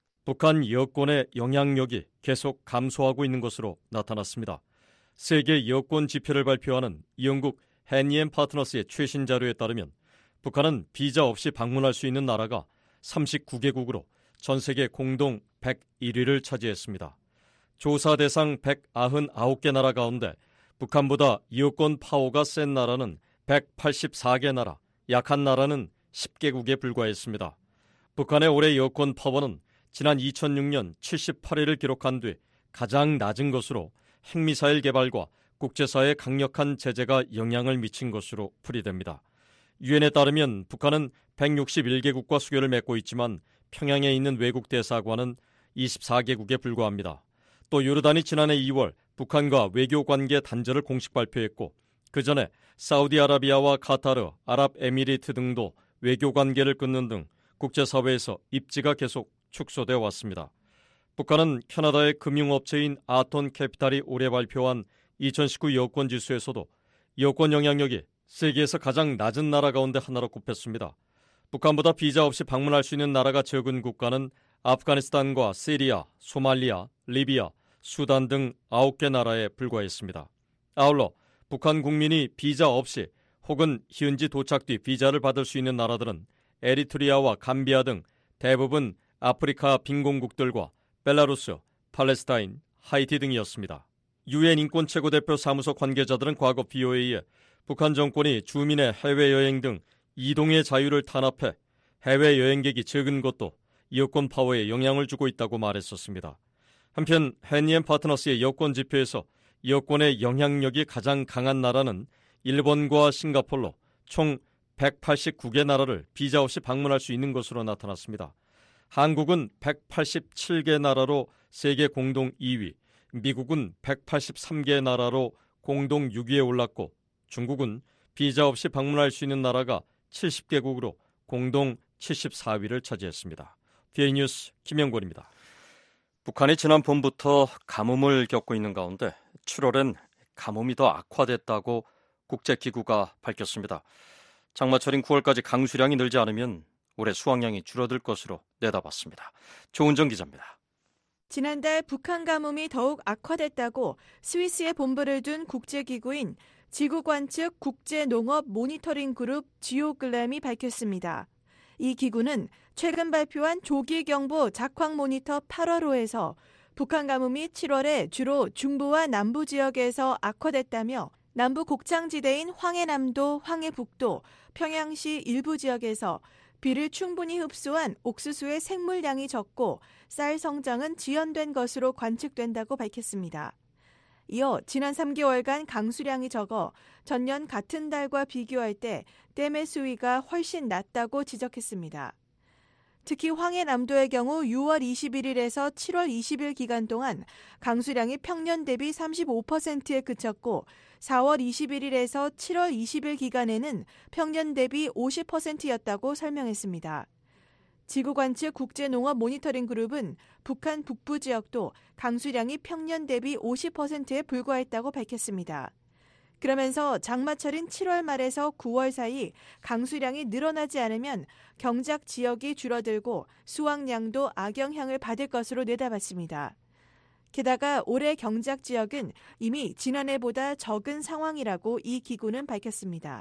북한 여권의 영향력이 계속 감소하고 있는 것으로 나타났습니다. 세계 여권 지표를 발표하는 영국 해니앤 파트너스의 최신 자료에 따르면 북한은 비자 없이 방문할 수 있는 나라가 삼십구 개국으로 전 세계 공동 백일 위를 차지했습니다. 조사 대상 백구십구 개 나라 가운데 북한보다 여권 파워가 센 나라는 백팔십사 개 나라, 약한 나라는 십 개국에 불과했습니다. 북한의 올해 여권 파워는 지난 이천육 년 칠십팔 위를 기록한 뒤 가장 낮은 것으로 핵미사일 개발과 국제사회의 강력한 제재가 영향을 미친 것으로 풀이됩니다. 유엔에 따르면 북한은 백육십일 개국과 수교를 맺고 있지만 평양에 있는 외국 대사관은 이십사 개국에 불과합니다. 또 요르단이 지난해 이월 북한과 외교관계 단절을 공식 발표했고 그 전에 사우디아라비아와 카타르, 아랍에미리트 등도 외교관계를 끊는 등 국제사회에서 입지가 계속 축소되어 왔습니다. 북한은 캐나다의 금융업체인 아톤 캐피탈이 올해 발표한 이천십구 여권지수에서도 여권 영향력이 세계에서 가장 낮은 나라 가운데 하나로 꼽혔습니다. 북한보다 비자 없이 방문할 수 있는 나라가 적은 국가는 아프가니스탄과 시리아, 소말리아, 리비아, 수단 등 아홉 개 나라에 불과했습니다. 아울러 북한 국민이 비자 없이 혹은 현지 도착 뒤 비자를 받을 수 있는 나라들은 에리트리아와 감비아 등 대부분 아프리카 빈공국들과 벨라루스, 팔레스타인, 하이티 등이었습니다. 유엔 인권 최고대표 사무소 관계자들은 과거 비오에이에 북한 정권이 주민의 해외여행 등 이동의 자유를 탄압해 해외여행객이 적은 것도 여권 파워에 영향을 주고 있다고 말했었습니다. 한편 해니앤 파트너스의 여권 지표에서 여권의 영향력이 가장 강한 나라는 일본과 싱가포르로 총 백팔십구 개 나라를 비자 없이 방문할 수 있는 것으로 나타났습니다. 한국은 백팔십칠 개 나라로 세계 공동 이 위, 미국은 백팔십삼 개 나라로 공동 육 위에 올랐고 중국은 비자 없이 방문할 수 있는 나라가 칠십 개국으로 공동 칠십사 위를 차지했습니다. 디에이 뉴스 김영권입니다. 북한이 지난 봄부터 가뭄을 겪고 있는 가운데 칠월엔 가뭄이 더 악화됐다고 국제기구가 밝혔습니다. 장마철인 구월까지 강수량이 늘지 않으면 올해 수확량이 줄어들 것으로 내다봤습니다. 조은정 기자입니다. 지난달 북한 가뭄이 더욱 악화됐다고 스위스에 본부를 둔 국제기구인 지구관측 국제농업 모니터링 그룹 지오글램이 밝혔습니다. 이 기구는 최근 발표한 조기경보 작황 모니터 팔월호에서 북한 가뭄이 칠월에 주로 중부와 남부 지역에서 악화됐다며 남부 곡창지대인 황해남도, 황해북도, 평양시 일부 지역에서 비를 충분히 흡수한 옥수수의 생물량이 적고 쌀 성장은 지연된 것으로 관측된다고 밝혔습니다. 이어 지난 삼 개월간 강수량이 적어 전년 같은 달과 비교할 때 댐의 수위가 훨씬 낮다고 지적했습니다. 특히 황해남도의 경우 유월 이십일일에서 칠월 이십일 기간 동안 강수량이 평년 대비 삼십오 퍼센트에 그쳤고 사월 이십일일에서 칠월 이십일 기간에는 평년 대비 오십 퍼센트였다고 설명했습니다. 지구관측 국제농업 모니터링 그룹은 북한 북부 지역도 강수량이 평년 대비 오십 퍼센트에 불과했다고 밝혔습니다. 그러면서 장마철인 칠월 말에서 구월 사이 강수량이 늘어나지 않으면 경작 지역이 줄어들고 수확량도 악영향을 받을 것으로 내다봤습니다. 게다가 올해 경작 지역은 이미 지난해보다 적은 상황이라고 이 기구는 밝혔습니다.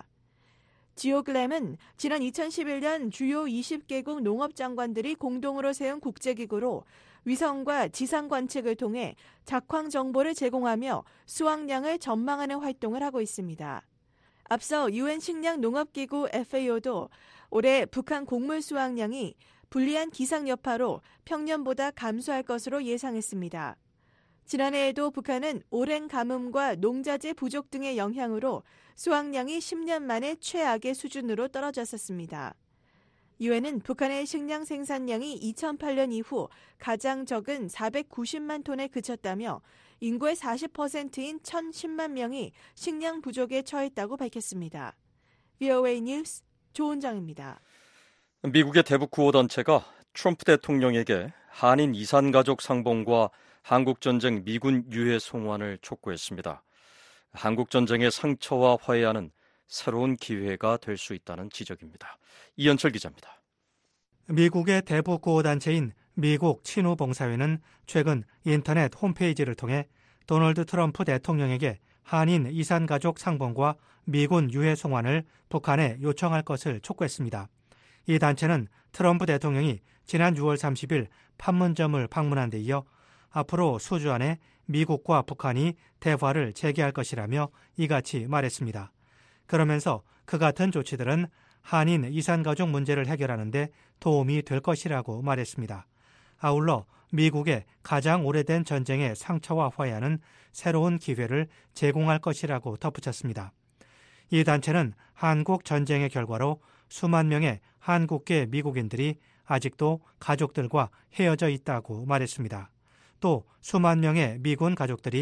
지오글램은 지난 이천십일 년 주요 이십 개국 농업장관들이 공동으로 세운 국제기구로 위성과 지상 관측을 통해 작황 정보를 제공하며 수확량을 전망하는 활동을 하고 있습니다. 앞서 유엔 식량농업기구 에프에이오도 올해 북한 곡물 수확량이 불리한 기상 여파로 평년보다 감소할 것으로 예상했습니다. 지난해에도 북한은 오랜 가뭄과 농자재 부족 등의 영향으로 수확량이 십 년 만에 최악의 수준으로 떨어졌었습니다. 유엔은 북한의 식량 생산량이 이천팔 년 이후 가장 적은 사백구십만 톤에 그쳤다며 인구의 사십 퍼센트인 천십만 명이 식량 부족에 처했다고 밝혔습니다. 브이오에이 뉴스 조은정입니다. 미국의 대북 구호단체가 트럼프 대통령에게 한인 이산가족 상봉과 한국전쟁 미군 유해 송환을 촉구했습니다. 한국전쟁의 상처와 화해하는 새로운 기회가 될 수 있다는 지적입니다. 이현철 기자입니다. 미국의 대북 구호단체인 미국 친우봉사회는 최근 인터넷 홈페이지를 통해 도널드 트럼프 대통령에게 한인 이산가족 상봉과 미군 유해 송환을 북한에 요청할 것을 촉구했습니다. 이 단체는 트럼프 대통령이 지난 유월 삼십일 판문점을 방문한 데 이어 앞으로 수주 안에 미국과 북한이 대화를 재개할 것이라며 이같이 말했습니다. 그러면서 그 같은 조치들은 한인 이산가족 문제를 해결하는 데 도움이 될 것이라고 말했습니다. 아울러 미국의 가장 오래된 전쟁의 상처와 화해하는 새로운 기회를 제공할 것이라고 덧붙였습니다. 이 단체는 한국 전쟁의 결과로 수만 명의 한국계 미국인들이 아직도 가족들과 헤어져 있다고 말했습니다. 또 수만 명의 미군 가족들이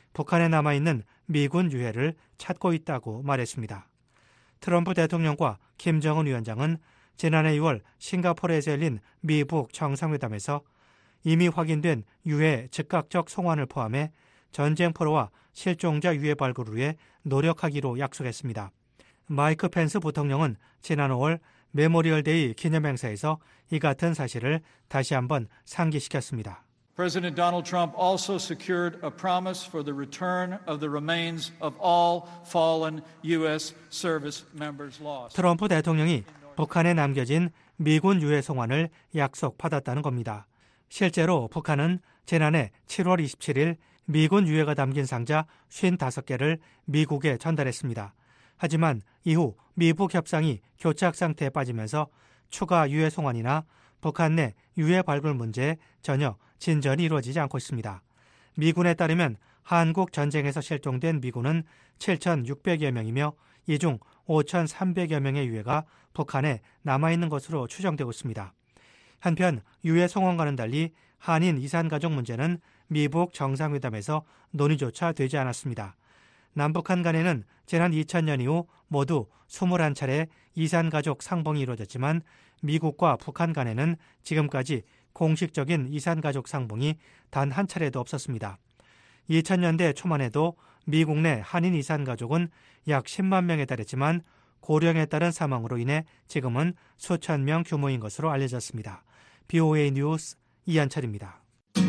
북한에 남아있는 미군 유해를 찾고 있다고 말했습니다. 트럼프 대통령과 김정은 위원장은 지난해 유월 싱가포르에서 열린 미북 정상회담에서 이미 확인된 유해 즉각적 송환을 포함해 전쟁 포로와 실종자 유해 발굴을 위해 노력하기로 약속했습니다. 마이크 펜스 부통령은 지난 오월 메모리얼데이 기념행사에서 이 같은 사실을 다시 한번 상기시켰습니다. President Donald Trump also secured a promise for the return of the remains of all fallen U S service members lost. 트럼프 대통령이 북한에 남겨진 미군 유해 송환을 약속받았다는 겁니다. 실제로 북한은 지난해 칠월 이십칠일 미군 유해가 담긴 상자 오십오 개를 미국에 전달했습니다. 하지만 이후 미북 협상이 교착 상태에 빠지면서 추가 유해 송환이나 북한 내 유해 발굴 문제에 전혀 진전이 이루어지지 않고 있습니다. 미군에 따르면 한국 전쟁에서 실종된 미군은 칠천육백여 명이며 이 중 오천삼백여 명의 유해가 북한에 남아있는 것으로 추정되고 있습니다. 한편 유해 송환과는 달리 한인 이산가족 문제는 미북 정상회담에서 논의조차 되지 않았습니다. 남북한 간에는 지난 이천 년 이후 모두 이십일 차례 이산가족 상봉이 이루어졌지만 미국과 북한 간에는 지금까지 공식적인 이산가족 상봉이 단 한 차례도 없었습니다. 이천 년대 초만 해도 미국 내 한인 이산가족은 약 십만 명에 달했지만 고령에 따른 사망으로 인해 지금은 수천 명 규모인 것으로 알려졌습니다. 비오에이 뉴스 이한철입니다.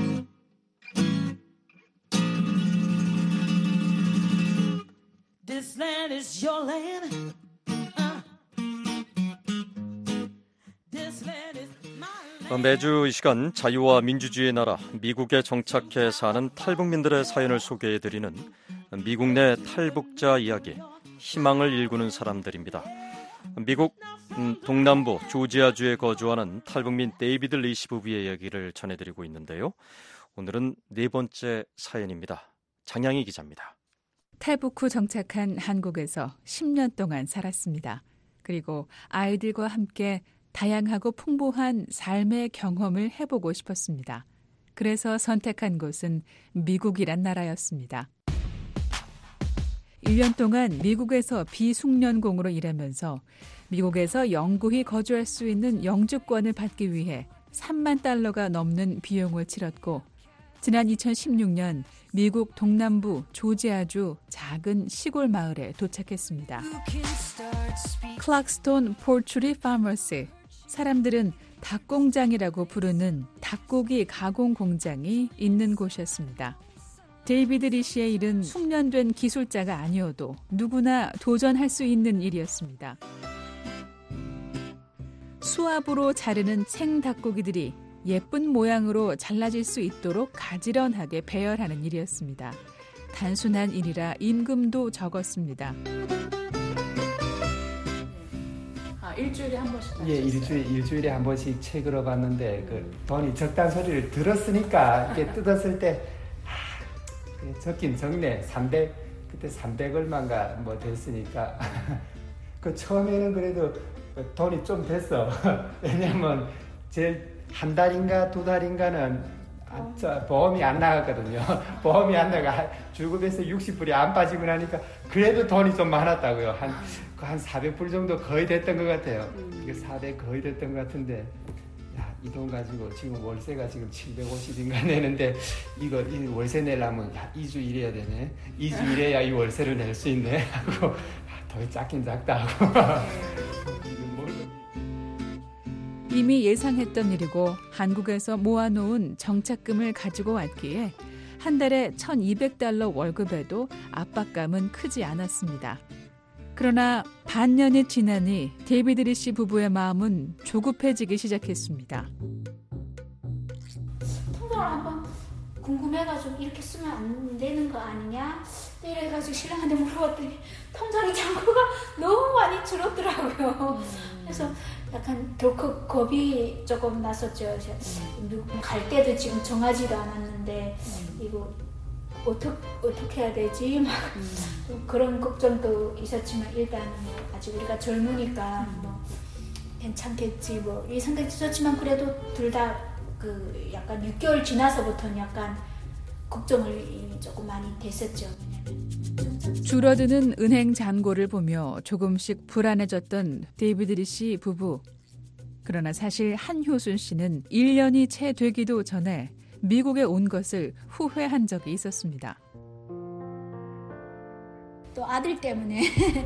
This land is your land. Uh. This land is my land. 매주 이 시간 자유와 민주주의의 나라 미국에 정착해 사는 탈북민들의 사연을 소개해드리는 미국 내 탈북자 이야기, 희망을 일구는 사람들입니다. 미국 동남부 조지아주에 거주하는 탈북민 데이비드 리시 부부의 이야기를 전해드리고 있는데요. 오늘은 네 번째 사연입니다. 장양희 기자입니다. 탈북 후 정착한 한국에서 십 년 동안 살았습니다. 그리고 아이들과 함께 다양하고 풍부한 삶의 경험을 해보고 싶었습니다. 그래서 선택한 곳은 미국이란 나라였습니다. 일 년 동안 미국에서 비숙련공으로 일하면서 미국에서 영구히 거주할 수 있는 영주권을 받기 위해 삼만 달러가 넘는 비용을 치렀고 지난 이천십육 년 미국 동남부 조지아주 작은 시골 마을에 도착했습니다. 클락스톤 포트리 파머스, 사람들은 닭공장이라고 부르는 닭고기 가공 공장이 있는 곳이었습니다. 데이비드 리시의 일은 숙련된 기술자가 아니어도 누구나 도전할 수 있는 일이었습니다. 수압으로 자르는 생 닭고기들이 예쁜 모양으로 잘라질 수 있도록 가지런하게 배열하는 일이었습니다. 단순한 일이라 임금도 적었습니다. 아, 일주일에 한 번씩 예, 일주일, 일주일에 한 번씩 책으로 봤는데 그 돈이 적다는 소리를 들었으니까 이렇게 뜯었을 때 아, 적긴 적네. 삼백, 그때 삼백 얼마인가 뭐 됐으니까 그 처음에는 그래도 돈이 좀 됐어. 왜냐면 제일 한 달인가 두 달인가는 아, 저, 보험이 안 나갔거든요. 보험이 안 나가 주급에서 육십 불이 안 빠지고 나니까 그래도 돈이 좀 많았다고요. 한, 한 사백 불 정도 거의 됐던 것 같아요. 이게 사백 거의 됐던 것 같은데 야, 이 돈 가지고 지금 월세가 지금 칠백오십인가 내는데 이거 이 월세 내려면 야, 이 주 일해야 되네. 이 주 일해야 이 월세를 낼 수 있네 하고 더 작긴 작다 하고 이미 예상했던 일이고 한국에서 모아놓은 정착금을 가지고 왔기에 한 달에 천이백 달러 월급에도 압박감은 크지 않았습니다. 그러나 반년이 지나니 데이비드 리시 부부의 마음은 조급해지기 시작했습니다. 통장을 한번 궁금해가지고 이렇게 쓰면 안 되는 거 아니냐? 이래가지고 신랑한테 물어봤더니 통장의 잔고가 너무 많이 줄었더라고요. 그래서 약간 덜컥 겁이 조금 났었죠. 갈 때도 지금 정하지도 않았는데 이거 어떻게 어떻게 해야 되지? 막 그런 걱정도 있었지만 일단 뭐 아직 우리가 젊으니까 뭐 괜찮겠지 뭐 이 생각이 있었지만 그래도 둘 다 그 약간 육 개월 지나서부터는 약간 걱정을 조금 많이 됐었죠. 줄어드는 은행 잔고를 보며 조금씩 불안해졌던 데이비드 리씨 부부. 그러나 사실 한효순 씨는 일 년이 채 되기도 전에 미국에 온 것을 후회한 적이 있었습니다. 또 아들 때문에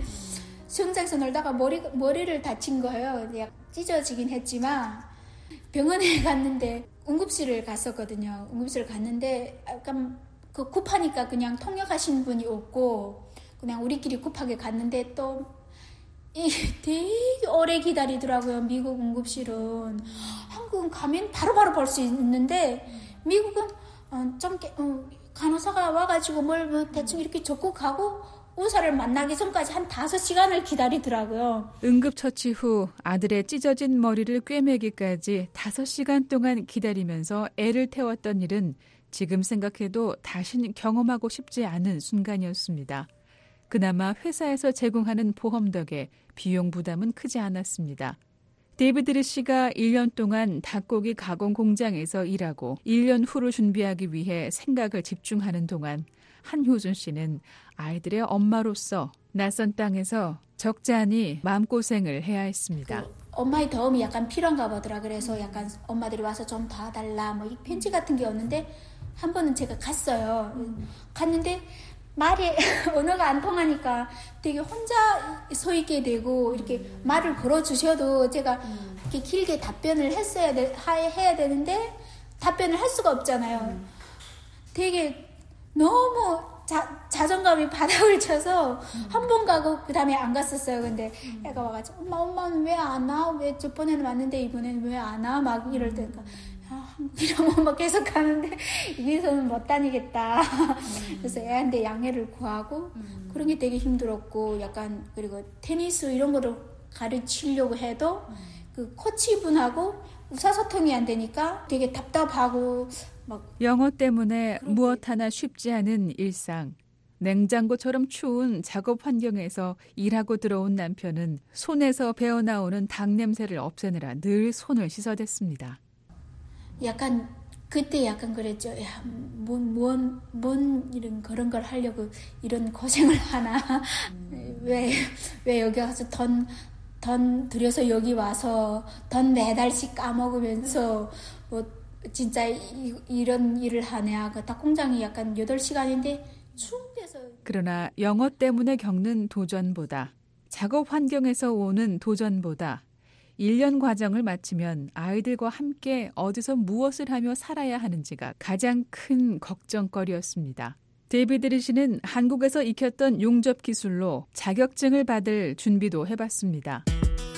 수영장에서 놀다가 머리, 머리를 다친 거예요. 찢어지긴 했지만 병원에 갔는데 응급실을 갔었거든요. 응급실을 갔는데 약간 그 급하니까 그냥 통역하신 분이 없고 그냥 우리끼리 급하게 갔는데 또 이 되게 오래 기다리더라고요. 미국 응급실은. 한국은 가면 바로바로 볼 수 있는데 미국은 어, 좀 어, 간호사가 와가지고 뭘 뭐 대충 이렇게 적고 가고 의사를 만나기 전까지 한 다섯 시간을 기다리더라고요. 응급처치 후 아들의 찢어진 머리를 꿰매기까지 다섯 시간 동안 기다리면서 애를 태웠던 일은 지금 생각해도 다신 경험하고 싶지 않은 순간이었습니다. 그나마 회사에서 제공하는 보험 덕에 비용 부담은 크지 않았습니다. 데이비드 리씨가 일 년 동안 닭고기 가공 공장에서 일하고 일 년 후를 준비하기 위해 생각을 집중하는 동안 한효순 씨는 아이들의 엄마로서 낯선 땅에서 적잖이 마음고생을 해야 했습니다. 그 엄마의 도움이 약간 필요한가 보더라. 그래서 약간 엄마들이 와서 좀 도와달라 뭐 이 편지 같은 게 없는데 한 번은 제가 갔어요. 음. 갔는데 말이 언어가 안 통하니까 되게 혼자 서 있게 되고 이렇게 음. 말을 걸어주셔도 제가 음. 이렇게 길게 답변을 했어야 돼, 해야 되는데 답변을 할 수가 없잖아요. 음. 되게 너무 자, 자존감이 바닥을 쳐서 음. 한 번 가고 그 다음에 안 갔었어요. 근데 음. 애가 와가지고 엄마 엄마는 왜 안 와? 왜 저번에는 왔는데 이번에는 왜 안 와? 막 이럴 때니까 아, 이러면 막 계속 가는데 여기서는 못 다니겠다. 음. 그래서 애한테 양해를 구하고 음. 그런 게 되게 힘들었고 약간 그리고 테니스 이런 거를 가르치려고 해도 음. 그 코치분하고 의사소통이 안 되니까 되게 답답하고 막 영어 때문에 무엇 하나 쉽지 않은 일상. 냉장고처럼 추운 작업 환경에서 일하고 들어온 남편은 손에서 배어나오는 닭 냄새를 없애느라 늘 손을 씻어댔습니다. 약간 그때 약간 그랬죠. 야, 뭔, 뭔, 뭔 이런 그런 걸 하려고 이런 고생을 하나. 음. 왜, 왜 여기 와서 돈, 돈 들여서 여기 와서 돈 매달씩 까먹으면서 뭐 진짜 이, 이런 일을 하냐. 그 닭 공장이 약간 여덟 시간인데 추운데서. 그러나 영어 때문에 겪는 도전보다 작업 환경에서 오는 도전보다 일 년 과정을 마치면 아이들과 함께 어디서 무엇을 하며 살아야 하는지가 가장 큰 걱정거리였습니다. 데이비드 리씨는 한국에서 익혔던 용접 기술로 자격증을 받을 준비도 해봤습니다.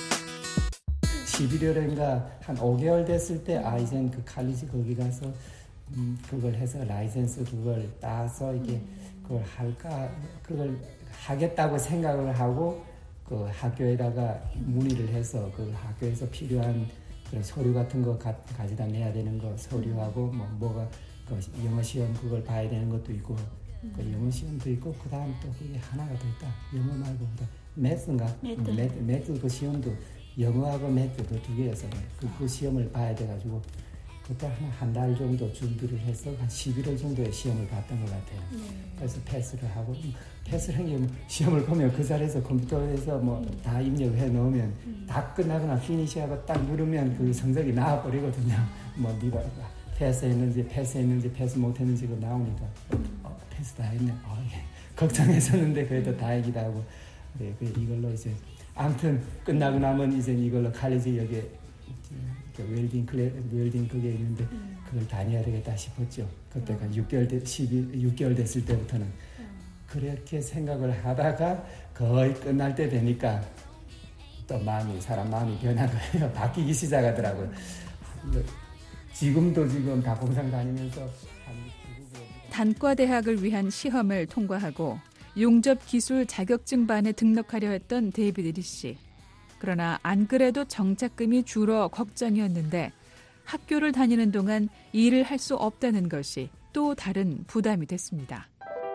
십일월인가 한 오 개월 됐을 때 아 이젠 그 칼리지 거기 가서 음, 그걸 해서 라이센스 그걸 따서 이게 그걸 할까 그걸 하겠다고 생각을 하고 그 학교에다가 문의를 해서 그 학교에서 필요한 그런 서류 같은 거 가, 가져다 내야 되는 거 서류하고 뭐 뭐가 그 영어 시험 그걸 봐야 되는 것도 있고 그 영어 시험도 있고 그 다음 또 그게 하나가 더 있다. 영어 말고 매스인가? 매트. 매트, 매트 그 시험도 영어하고 매트 그 두 개여서 그, 그 시험을 봐야 돼가지고 그때 한 한 달 정도 준비를 해서 한 십일월 정도에 시험을 봤던 것 같아요. 네. 그래서 패스를 하고 패스를 한 게 뭐 시험을 보면 그 자리에서 컴퓨터에서 뭐 다 입력해 놓으면 음. 다 끝나거나 피니시하고 딱 누르면 그 성적이 나와버리거든요. 뭐 네가 패스했는지 패스했는지 패스 못했는지 그 나오니까 어, 패스 다 했네. 어, 예. 걱정했었는데 그래도 다행이다 하고 네, 그 이걸로 이제 아무튼 끝나고 나면 이제 이걸로 칼리지 여기에 웰딩 클래 웰딩 그게 있는데 음. 그걸 다녀야 되겠다 싶었죠. 그때가 음. 육 개월 돼, 십이, 육 개월 됐을 때부터는 음. 그렇게 생각을 하다가 거의 끝날 때 되니까 또 마음이 사람 마음이 변한 거예요. 바뀌기 시작하더라고요. 음. 지금도 지금 닭공장 다니면서 단과대학을 위한 시험을 통과하고 용접기술 자격증반에 등록하려 했던 데이비드 리씨. 그러나 안 그래도 정착금이 줄어 걱정이었는데 학교를 다니는 동안 일을 할 수 없다는 것이 또 다른 부담이 됐습니다.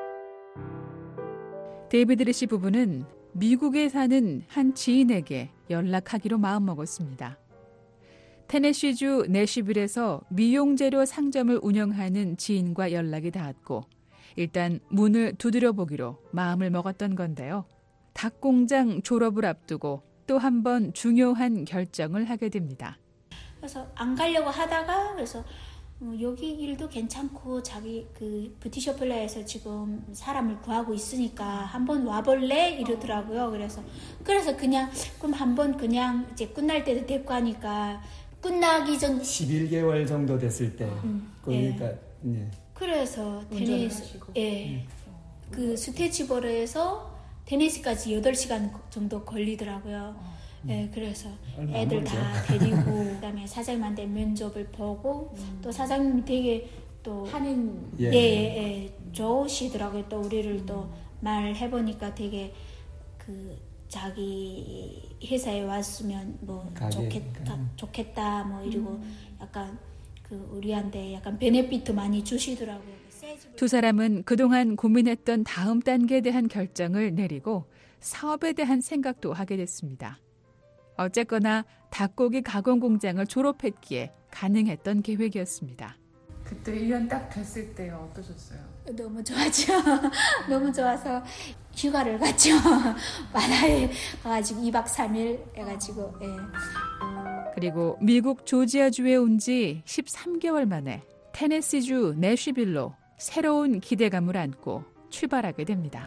데이비드 리씨 부부는 미국에 사는 한 지인에게 연락하기로 마음먹었습니다. 테네시주 내시빌에서 미용재료 상점을 운영하는 지인과 연락이 닿았고 일단 문을 두드려 보기로 마음을 먹었던 건데요. 닭공장 졸업을 앞두고 또 한 번 중요한 결정을 하게 됩니다. 그래서 안 가려고 하다가 그래서 여기 일도 괜찮고 자기 그 뷰티쇼플레에서 지금 사람을 구하고 있으니까 한번 와볼래 이러더라고요. 그래서 그래서 그냥 그럼 한번 그냥 이제 끝날 때도 됐고 하니까 끝나기 전 십일 개월 정도 됐을 때 음, 그러니까 예. 예. 그래서 테니스 예. 음. 그 스테치버르에서 테니스까지 여덟 시간 정도 걸리더라고요. 음. 예, 그래서 애들 다 데리고 그다음에 사장님한테 면접을 보고 음. 또 사장님이 되게 또 하는 예, 예, 예 좋으시더라고요. 또 우리를 또 말해 보니까 되게 그 자기 회사에 왔으면 뭐 가게, 좋겠다, 음. 좋겠다 뭐 이러고 음. 약간 그 우리한테 약간 베네피트 많이 주시더라고요. 두 사람은 그동안 고민했던 다음 단계에 대한 결정을 내리고 사업에 대한 생각도 하게 됐습니다. 어쨌거나 닭고기 가공 공장을 졸업했기에 가능했던 계획이었습니다. 그때 일 년 딱 됐을 때 어떠셨어요? 너무 좋았죠. 너무 좋아서 휴가를 갔죠. 바다에 가가지고 이 박 삼 일 해가지고. 예. 그리고 미국 조지아주에 온 지 십삼 개월 만에 테네시주 내쉬빌로 새로운 기대감을 안고 출발하게 됩니다.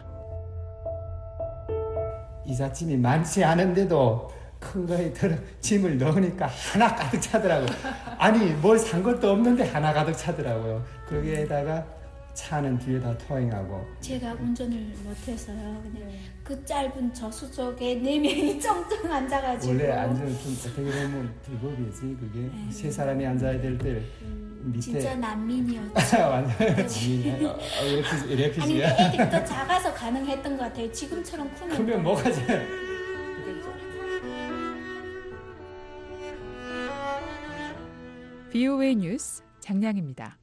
이삿짐이 많지 않은데도 큰 거에 들어 짐을 넣으니까 하나 가득 차더라고요. 아니 뭘 산 것도 없는데 하나 가득 차더라고요. 거기에다가 차는 뒤에 다 토잉하고. 제가 운전을 못해서요. 그냥 그 짧은 저수족에 네 명이 쩡쩡 앉아가지고. 원래 앉으면 좀 어떻게 보면 대법이지 그게. 네. 세 사람이 앉아야 될 때 밑에. 진짜 난민이었죠. 완전 난민이야. 어, 이렇게 이렇게. 아니 근데 애들이 더 작아서 가능했던 것 같아요. 지금처럼 크면. 크면 뭐가 돼? 비오에이 뉴스 장량입니다.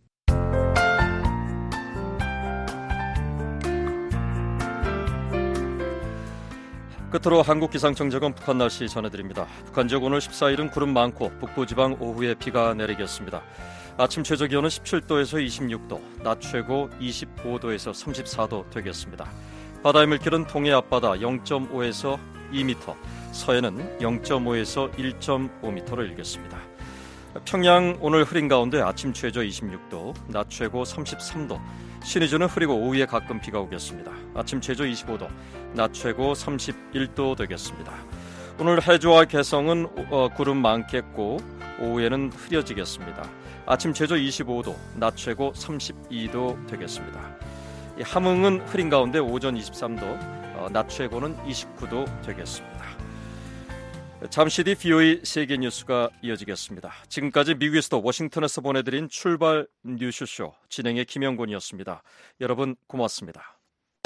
끝으로 한국기상청재건 북한 날씨 전해드립니다. 북한 지역 오늘 십사 일은 구름 많고 북부지방 오후에 비가 내리겠습니다. 아침 최저기온은 십칠 도에서 이십육 도, 낮 최고 이십오 도에서 삼십사 도 되겠습니다. 바다의 물길은 동해 앞바다 영 점 오에서 이 미터, 서해는 영 점 오에서 일 점 오 미터를 일겠습니다. 평양 오늘 흐린 가운데 아침 최저 이십육 도, 낮 최고 삼십삼 도, 신의주는 흐리고 오후에 가끔 비가 오겠습니다. 아침 최저 이십오 도, 낮 최고 삼십일 도 되겠습니다. 오늘 해주와 개성은 어, 구름 많겠고 오후에는 흐려지겠습니다. 아침 최저 이십오 도, 낮 최고 삼십이 도 되겠습니다. 이 함흥은 흐린 가운데 오전 이십삼 도, 어, 낮 최고는 이십구 도 되겠습니다. 잠시 뒤 비오에이 세계 뉴스가 이어지겠습니다. 지금까지 미국에서도 워싱턴에서 보내드린 출발 뉴스쇼 진행의 김영곤이었습니다. 여러분 고맙습니다.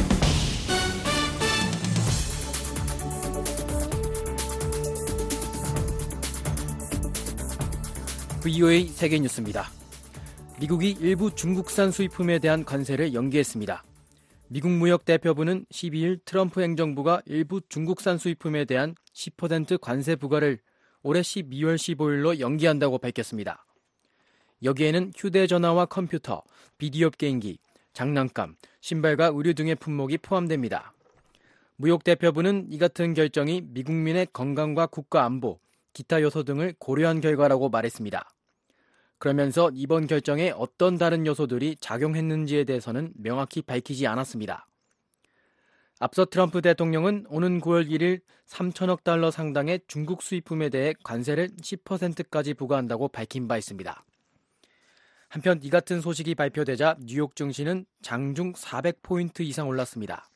비오에이 세계 뉴스입니다. 미국이 일부 중국산 수입품에 대한 관세를 연기했습니다. 미국 무역대표부는 십이 일 트럼프 행정부가 일부 중국산 수입품에 대한 십 퍼센트 관세 부과를 올해 십이월 십오일로 연기한다고 밝혔습니다. 여기에는 휴대전화와 컴퓨터, 비디오 게임기, 장난감, 신발과 의류 등의 품목이 포함됩니다. 무역대표부는 이 같은 결정이 미국민의 건강과 국가 안보, 기타 요소 등을 고려한 결과라고 말했습니다. 그러면서 이번 결정에 어떤 다른 요소들이 작용했는지에 대해서는 명확히 밝히지 않았습니다. 앞서 트럼프 대통령은 오는 구월 일일 삼천억 달러 상당의 중국 수입품에 대해 관세를 십 퍼센트까지 부과한다고 밝힌 바 있습니다. 한편 이 같은 소식이 발표되자 뉴욕 증시는 장중 사백 포인트 이상 올랐습니다.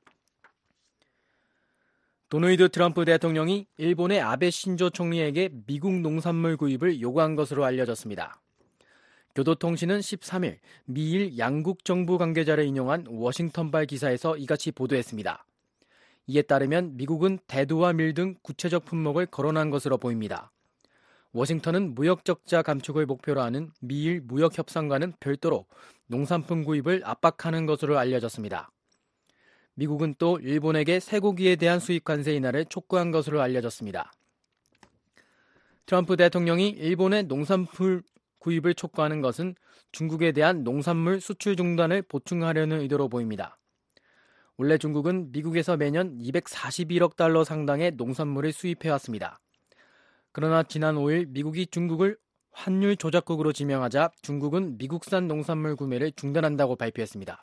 도널드 트럼프 대통령이 일본의 아베 신조 총리에게 미국 농산물 구입을 요구한 것으로 알려졌습니다. 교도통신은 십삼 일 미일 양국 정부 관계자를 인용한 워싱턴발 기사에서 이같이 보도했습니다. 이에 따르면 미국은 대두와 밀 등 구체적 품목을 거론한 것으로 보입니다. 워싱턴은 무역 적자 감축을 목표로 하는 미일 무역 협상과는 별도로 농산품 구입을 압박하는 것으로 알려졌습니다. 미국은 또 일본에게 쇠고기에 대한 수입 관세 인하를 촉구한 것으로 알려졌습니다. 트럼프 대통령이 일본의 농산물 구입을 촉구하는 것은 중국에 대한 농산물 수출 중단을 보충하려는 의도로 보입니다. 원래 중국은 미국에서 매년 이백사십일억 달러 상당의 농산물을 수입해왔습니다. 그러나 지난 오일 미국이 중국을 환율 조작국으로 지명하자 중국은 미국산 농산물 구매를 중단한다고 발표했습니다.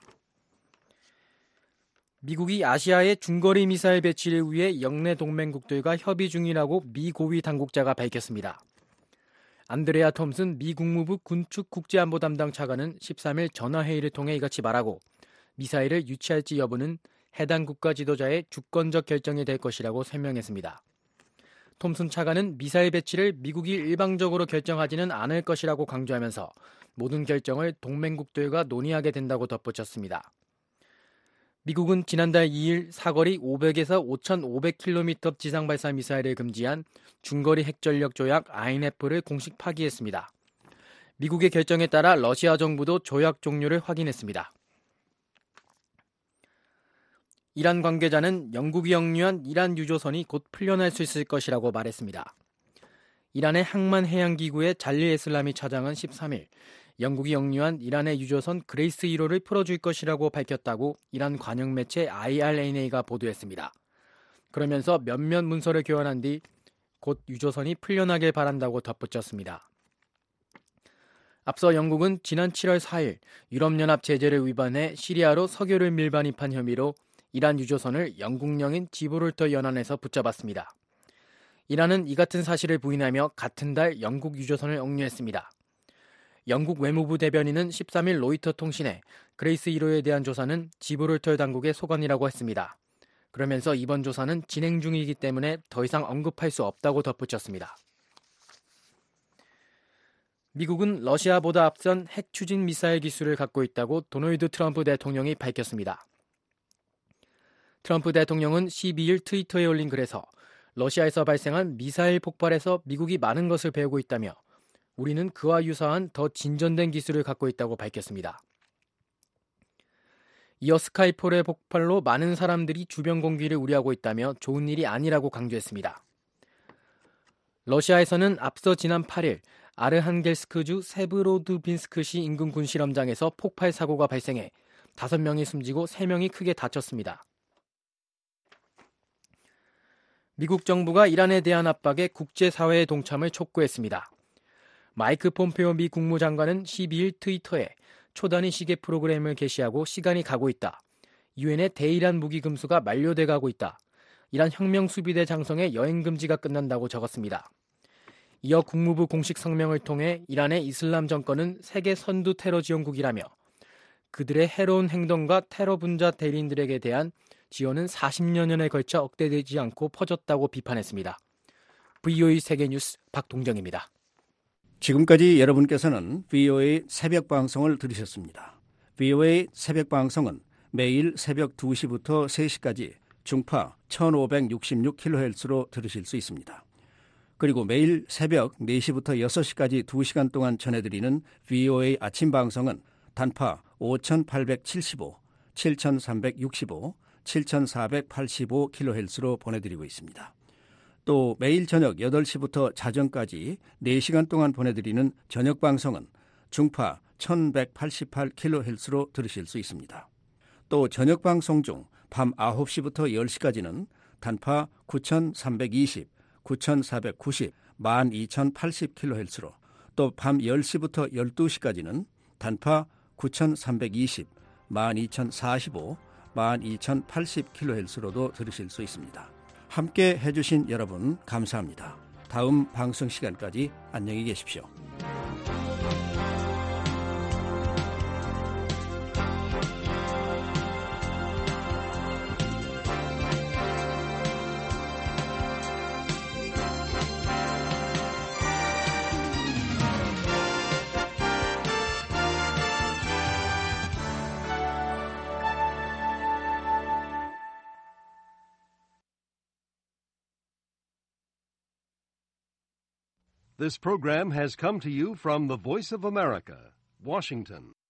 미국이 아시아의 중거리 미사일 배치를 위해 영내 동맹국들과 협의 중이라고 미 고위 당국자가 밝혔습니다. 안드레아 톰슨 미 국무부 군축 국제안보 담당 차관은 십삼일 전화회의를 통해 이같이 말하고 미사일을 유치할지 여부는 해당 국가 지도자의 주권적 결정이 될 것이라고 설명했습니다. 톰슨 차관은 미사일 배치를 미국이 일방적으로 결정하지는 않을 것이라고 강조하면서 모든 결정을 동맹국들과 논의하게 된다고 덧붙였습니다. 미국은 지난달 이일 사거리 오백에서 오천오백 킬로미터 지상발사 미사일을 금지한 중거리 핵전력 조약 아이엔에프를 공식 파기했습니다. 미국의 결정에 따라 러시아 정부도 조약 종료를 확인했습니다. 이란 관계자는 영국이 역류한 이란 유조선이 곧 풀려날 수 있을 것이라고 말했습니다. 이란의 항만 해양기구의 잘리 에슬라미 차장은 십삼일 영국이 역류한 이란의 유조선 그레이스 일 호를 풀어줄 것이라고 밝혔다고 이란 관영 매체 아이알엔에이가 보도했습니다. 그러면서 몇몇 문서를 교환한 뒤 곧 유조선이 풀려나길 바란다고 덧붙였습니다. 앞서 영국은 지난 칠월 사일 유럽연합 제재를 위반해 시리아로 석유를 밀반입한 혐의로 이란 유조선을 영국령인 지브롤터 연안에서 붙잡았습니다. 이란은 이 같은 사실을 부인하며 같은 달 영국 유조선을 억류했습니다. 영국 외무부 대변인은 십삼일 로이터 통신에 그레이스 일 호에 대한 조사는 지브롤터 당국의 소관이라고 했습니다. 그러면서 이번 조사는 진행 중이기 때문에 더 이상 언급할 수 없다고 덧붙였습니다. 미국은 러시아보다 앞선 핵 추진 미사일 기술을 갖고 있다고 도널드 트럼프 대통령이 밝혔습니다. 트럼프 대통령은 십이일 트위터에 올린 글에서 러시아에서 발생한 미사일 폭발에서 미국이 많은 것을 배우고 있다며 우리는 그와 유사한 더 진전된 기술을 갖고 있다고 밝혔습니다. 이어 스카이폴의 폭발로 많은 사람들이 주변 공기를 우려하고 있다며 좋은 일이 아니라고 강조했습니다. 러시아에서는 앞서 지난 팔일 아르한겔스크주 세브로드빈스크시 인근 군실험장에서 폭발 사고가 발생해 다섯 명이 숨지고 세 명이 크게 다쳤습니다. 미국 정부가 이란에 대한 압박에 국제사회의 동참을 촉구했습니다. 마이크 폼페오 미 국무장관은 십이일 트위터에 초단위 시계 프로그램을 게시하고 시간이 가고 있다. 유엔의 대이란 무기 금수가 만료돼 가고 있다. 이란 혁명 수비대 장성의 여행 금지가 끝난다고 적었습니다. 이어 국무부 공식 성명을 통해 이란의 이슬람 정권은 세계 선두 테러 지원국이라며 그들의 해로운 행동과 테러 분자 대리인들에게 대한 지원은 사십여 년에 걸쳐 억대되지 않고 퍼졌다고 비판했습니다. 브이오에이 세계뉴스 박동정입니다. 지금까지 여러분께서는 브이오에이 새벽 방송을 들으셨습니다. 브이오에이 새벽 방송은 매일 새벽 두 시부터 세 시까지 중파 천오백육십육 킬로헤르츠로 들으실 수 있습니다. 그리고 매일 새벽 네 시부터 여섯 시까지 두 시간 동안 전해드리는 브이오에이 아침 방송은 단파 오천팔백칠십오, 칠천삼백육십오, 칠천사백팔십오 킬로헤르츠로 보내드리고 있습니다. 또 매일 저녁 여덟 시부터 자정까지 네 시간 동안 보내드리는 저녁 방송은 중파 천백팔십팔 킬로헤르츠로 들으실 수 있습니다. 또 저녁 방송 중 밤 아홉 시부터 열 시까지는 단파 구천삼백이십, 구천사백구십, 만 이천팔십 킬로헤르츠로 또 밤 열 시부터 열두 시까지는 단파 구천삼백이십, 만 이천사십오, 만 이천팔십 킬로헤르츠로도 들으실 수 있습니다. 함께 해주신 여러분 감사합니다. 다음 방송 시간까지 안녕히 계십시오. This program has come to you from the Voice of America, Washington.